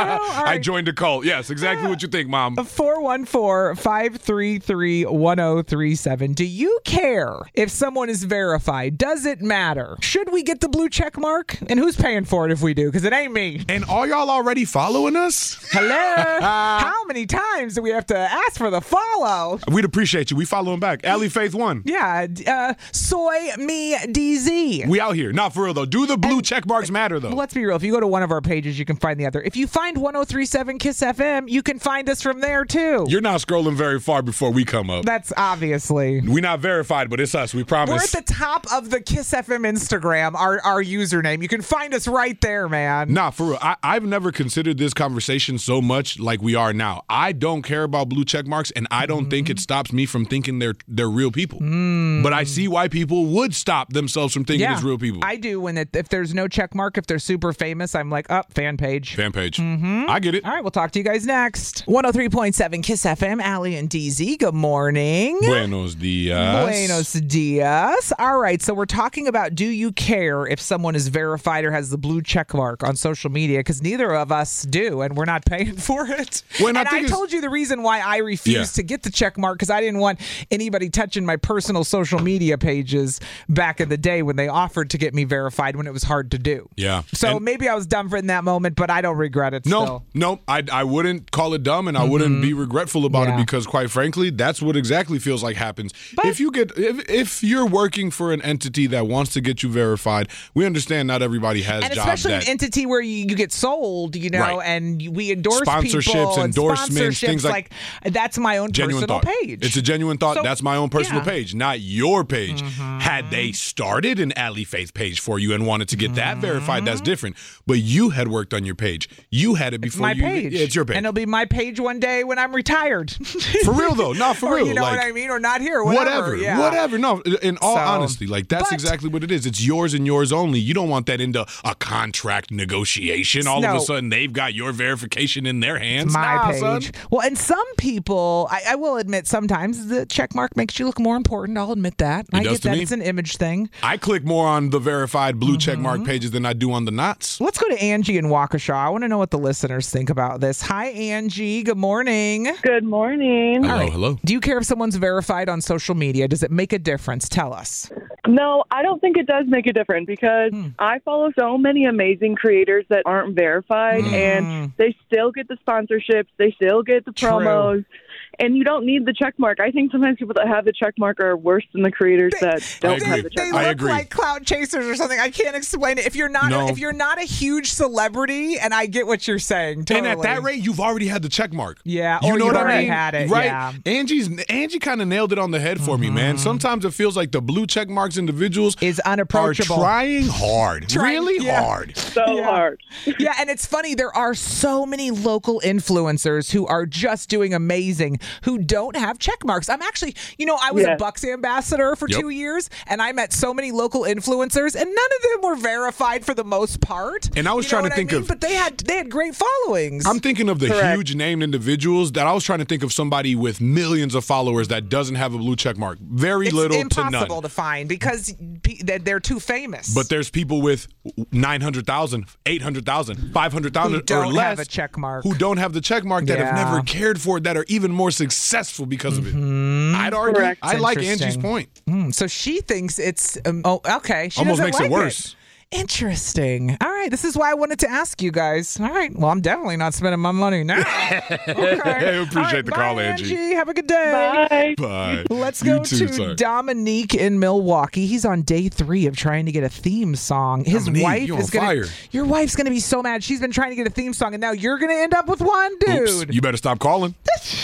I right. joined a cult. Yes, exactly what you think, Mom. four one four, five three three, one zero three seven. Do you care if someone is verified? Does it matter? Should we get the blue check mark? And who's paying for it if we do? Because it ain't me. And are y'all already following us? Hello? How many times do we have to ask for the follow? We'd appreciate you. We following back. Allie Faith one. Yeah. Uh, soy me D Z. We out here. Not for real, though. Do the blue And, check marks matter, though? Let's be real. If you go to one of our pages, you can find the other. If you find one oh three seven Kiss F M, you can find us from there, too. You're not scrolling very far before we come up. That's obviously. We're not verified, but it's us. We promise. We're at the top of the Kiss F M Instagram, our, our username. You can find us right there, man. Nah, for real. I, I've never considered this conversation so much like we are now. I don't care about blue check marks, and I don't mm-hmm. think it stops me from thinking they're they're real people. Mm. But I see why people would stop themselves from thinking yeah, it's real people. I do. When it, if there's no check mark, if they're super famous, I'm like, up, oh, fan page. Fan page. Mm-hmm. I get it. All right, we'll talk to you guys next. one oh three point seven Kiss F M, Allie and D Z. Good morning. Buenos dias. Buenos dias. All right, so we're talking about, do you care if someone is verified or has the blue check mark on social media? Because neither of us do, and we're not paying for it. When and I, I told you the reason why I refused yeah. to get the check mark, because I didn't want anybody touching my personal social media pages back in the day when they offered to get me verified when it was hard to do. Yeah. So and maybe I was dumb for it in that moment, but I don't regret it no, still. No, I, I wouldn't call it dumb, and I mm-hmm. wouldn't be regretful about yeah. it because, quite frankly, that's what exactly feels like happens. But if you get, if, if you're working for an entity that wants to get you verified, we understand not everybody has and jobs especially that, an entity where you, you get sold, you know, right. and we endorse sponsorships, people and endorsements, sponsorships, things like, like that's my own genuine personal thought. page. It's a genuine thought. So, that's my own personal yeah. page, not your page. Mm-hmm. Had they started an Allie Faith page for you and wanted to get mm-hmm. that verified, that's different. But you had worked on your page. You had it before it's you. my page. Yeah, it's your page. And it'll be my page one day when I'm retired. For real, though. Not for or, real. You know like, what I mean? Or not here. Whatever. Whatever. Yeah. Whatever. No, in all so, honesty, like that's but, exactly what it is. It's yours and yours only. You don't want that into a contract negotiation. All no. of a sudden, they've got your verification in their hands. My nah, page. Son. Well, and some people, I, I will admit, sometimes the check mark makes you look more important. I'll admit that. It I does get to that. me. It's an image thing. I click more on the verified blue mm-hmm. check mark pages than I do on the knots. Let's go to Angie in Waukesha. I want to know what the listeners think about this. Hi, Angie. Good morning. Good morning. Hello, right. hello. Do you care if someone's verified on social media? Does it make a difference? Tell us. No, I don't think it does make a difference because hmm. I follow so many amazing creators that aren't verified mm. and they still get the sponsorships. They still get the promos. True. And you don't need the check mark. I think sometimes people that have the check mark are worse than the creators they, that don't they, have the check they mark. They I look agree. like clout chasers or something. I can't explain it. If you're not, no. a, if you're not a huge celebrity, and I get what you're saying, totally. And at that rate, you've already had the check mark. Yeah, you or know you what already I mean? had it. Right? Yeah. Angie's Angie kind of nailed it on the head for mm-hmm. me, man. Sometimes it feels like the blue check marks individuals is unapproachable. Are trying hard, trying, really yeah. hard, so yeah. hard. Yeah, and it's funny. There are so many local influencers who are just doing amazing, who don't have check marks. I'm actually, you know, I was yes. a Bucks ambassador for yep. two years, and I met so many local influencers, and none of them were verified for the most part. And I was you trying know to what think I mean? of, but they had they had great followings. I'm thinking of the Correct. huge named individuals that I was trying to think of somebody with millions of followers that doesn't have a blue check mark. Very it's little to impossible none. to find because they're too famous. But there's people with nine hundred thousand, eight hundred thousand, five hundred thousand or less have a check mark. who don't have the check mark that yeah. have never cared for it, that are even more successful because mm-hmm. of it. I'd argue. Correct. I like Angie's point. Mm, so she thinks it's um, oh okay. She almost doesn't makes like it worse. It. Interesting. All right, this is why I wanted to ask you guys. All right, well, I'm definitely not spending my money now. Okay. I appreciate right, the bye, call, Angie. Angie. Have a good day. Bye. Bye. Let's You go too, to sorry. Dominique in Milwaukee. He's on day three of trying to get a theme song. His Dominique, wife you on is gonna. fire. Your wife's gonna be so mad. She's been trying to get a theme song, and now you're gonna end up with one, dude. Oops, you better stop calling.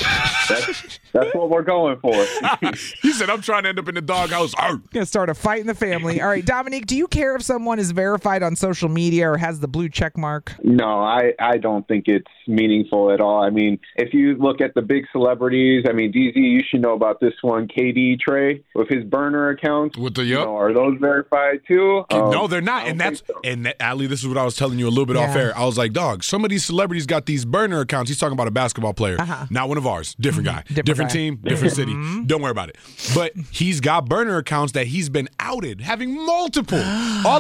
That's, that's what we're going for. He said, I'm trying to end up in the doghouse. Arr. Gonna start a fight in the family. All right, Dominique, do you care if someone is verified on social media or has the blue check mark? No, I, I don't think it's meaningful at all. I mean, if you look at the big celebrities, I mean, D Z, you should know about this one, K D Trey, with his burner accounts. With the you yep. know, are those verified too? Um, no, they're not. And that's, so. and that, Ali, this is what I was telling you a little bit Yeah. off air. I was like, dog, some of these celebrities got these burner accounts. He's talking about a basketball player, uh-huh. not one of ours. Different guy, Different different, guy. team, different city. Don't worry about it. But he's got burner accounts that he's been outed, having multiple. All of these guys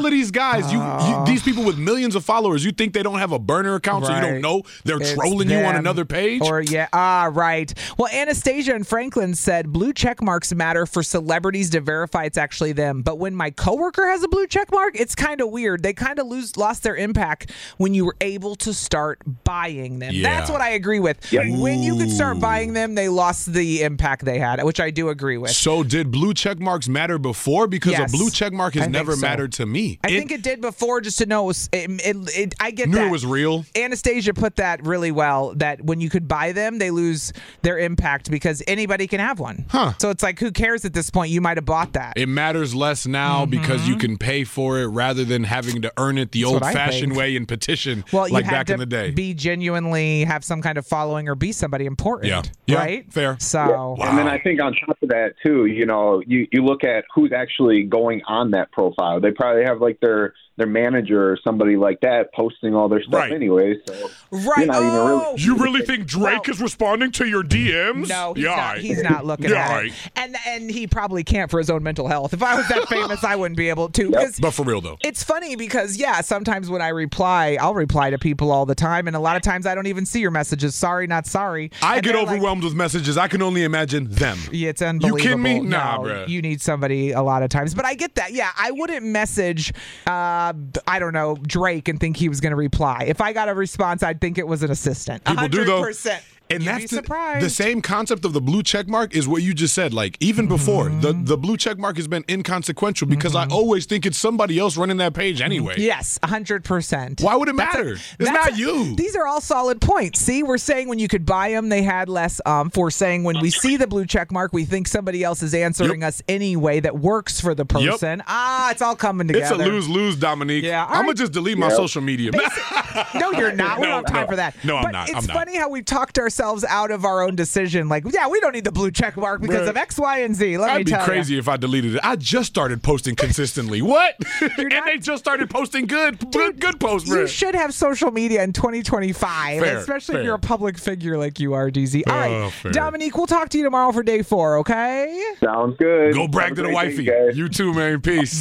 guys, you, you these people with millions of followers, you think they don't have a burner account, so you don't Right. know they're It's trolling you on them. another page? Or yeah, ah, right. Well, Anastasia and Franklin said blue check marks matter for celebrities to verify it's actually them. But when my coworker has a blue check mark, it's kind of weird. They kind of lose lost their impact when you were able to start buying them. Yeah. That's what I agree with. When you could start buying them, they lost the impact they had, which I do agree with. So did blue check marks matter before? Because Yes. a blue check mark I has think never so. mattered to me. I It- think it did before, just to know it was, it, it, it, I get Knew that. it was real. Anastasia put that really well, that when you could buy them, they lose their impact because anybody can have one. Huh. So it's like, who cares at this point? You might have bought that. It matters less now because you can pay for it rather than having to earn it the That's what I old-fashioned think. way and petition Well, you like had back to in the day. be genuinely have some kind of following or be somebody important. Yeah. Yeah, Right? fair. So, And then I think on top of that too, you know, you, you look at who's actually going on that profile. They probably have like their their manager or somebody like that posting all their stuff Right. anyway. So Right. you're not even really. You really think Drake is responding to your D Ms? No, he's yeah, not. right. He's not looking yeah, at right. it, and and he probably can't for his own mental health. If I was that famous, I wouldn't be able to. Because But for real though, it's funny because yeah, sometimes when I reply, I'll reply to people all the time, and a lot of times I don't even see your messages. Sorry, not sorry. I And get they're like, overwhelmed with messages. I can only imagine them. Yeah, it's You unbelievable. kidding me? Nah, No, bruh. You need somebody a lot of times. But I get that. Yeah, I wouldn't message, uh, I don't know, Drake and think he was going to reply. If I got a response, I'd think it was an assistant. People do though. one hundred percent. And You'd that's be the, surprised. the same concept of the blue check mark is what you just said. Like even before, the, the blue check mark has been inconsequential because I always think it's somebody else running that page anyway. Yes, one hundred percent. Why would it That's a- matter? It's that's not a- you. These are all solid points. See, we're saying when you could buy them, they had less umph. We're saying when we see the blue check mark, we think somebody else is answering us anyway that works for the Yep. person. Ah, it's all coming together. It's a lose-lose, Dominique. Yeah, all I'm gonna right. just delete my Yep. social media. No, you're not. We No, don't have time no. for that. No, I'm but not. It's I'm not. funny how we talked ourselves out of our own decision. Like, yeah, we don't need the blue check mark because Bruh. of X, Y, and Z. Let me I'd be tell crazy you. if I deleted it. I just started posting consistently. What? and they just started posting good, good, good posts, You bro. should have social media in twenty twenty-five, Fair, especially fair. if you're a public figure like you are, D Z. All Oh, right, fair. Dominique, we'll talk to you tomorrow for day four, okay? Sounds good. Go brag Have to a the great wifey. day, guys. You too, man. Peace.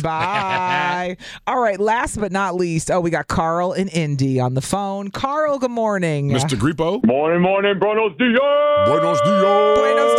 Bye. All right, last but not least, oh, we got Carl and Indy on the phone. Carl, good morning. Mister Grippo. Morning, morning, buenos dias. Buenos dias. Buenos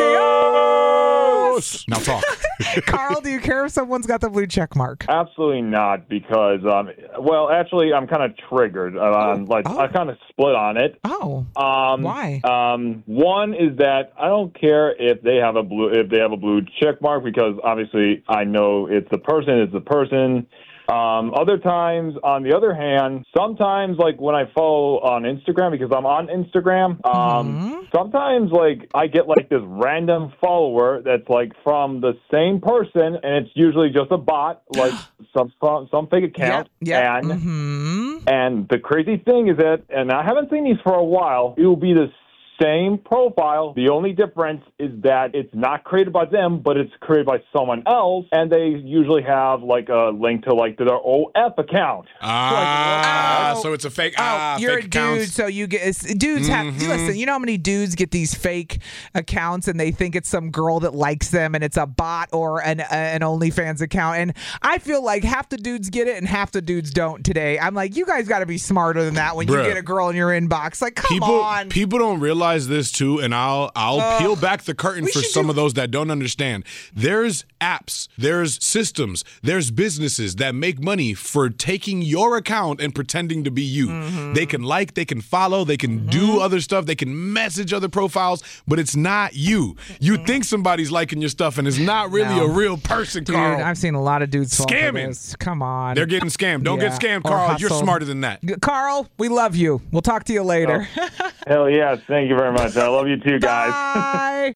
dias. Now talk. Carl, do you care if someone's got the blue check mark? Absolutely not, because um, well, actually, I'm kind of triggered. On, like, Oh. I kind of split on it. Oh, Um, why? Um, one is that I don't care if they have a blue if they have a blue check mark, because obviously I know it's the person. It's the person. Um, other times, on the other hand, sometimes like when I follow on Instagram, because I'm on Instagram, um, sometimes like I get like this random follower that's like from the same person, and it's usually just a bot, like some some, some fake account. Yeah. And Mm-hmm. and the crazy thing is that, and I haven't seen these for a while, it will be the same profile. The only difference is that it's not created by them, but it's created by someone else, and they usually have like a link to like to their O F account. Ah, Oh. so it's a fake. Oh, ah, you're fake a dude, accounts. so you get it's- dudes have. Mhm. Listen, you know how many dudes get these fake accounts and they think it's some girl that likes them and it's a bot or an an OnlyFans account. And I feel like half the dudes get it and half the dudes don't today. I'm like, you guys got to be smarter than that when Bruh. you get a girl in your inbox. Like, come people, on. people don't realize this too, and I'll I'll Ugh. peel back the curtain We for should some do- of those that don't understand. There's apps, there's systems, there's businesses that make money for taking your account and pretending to be you. Mm-hmm. They can like, they can follow, they can do other stuff, they can message other profiles, but it's not you. You think somebody's liking your stuff, and it's not really No. a real person, Dude, Carl. I've seen a lot of dudes fall for Scamming. this. Come on. They're getting scammed. Don't Yeah, get scammed, or Carl. You're hustled. smarter than that. Carl, we love you. We'll talk to you later. Hell yes, thank you very much. I love you too, guys. Bye.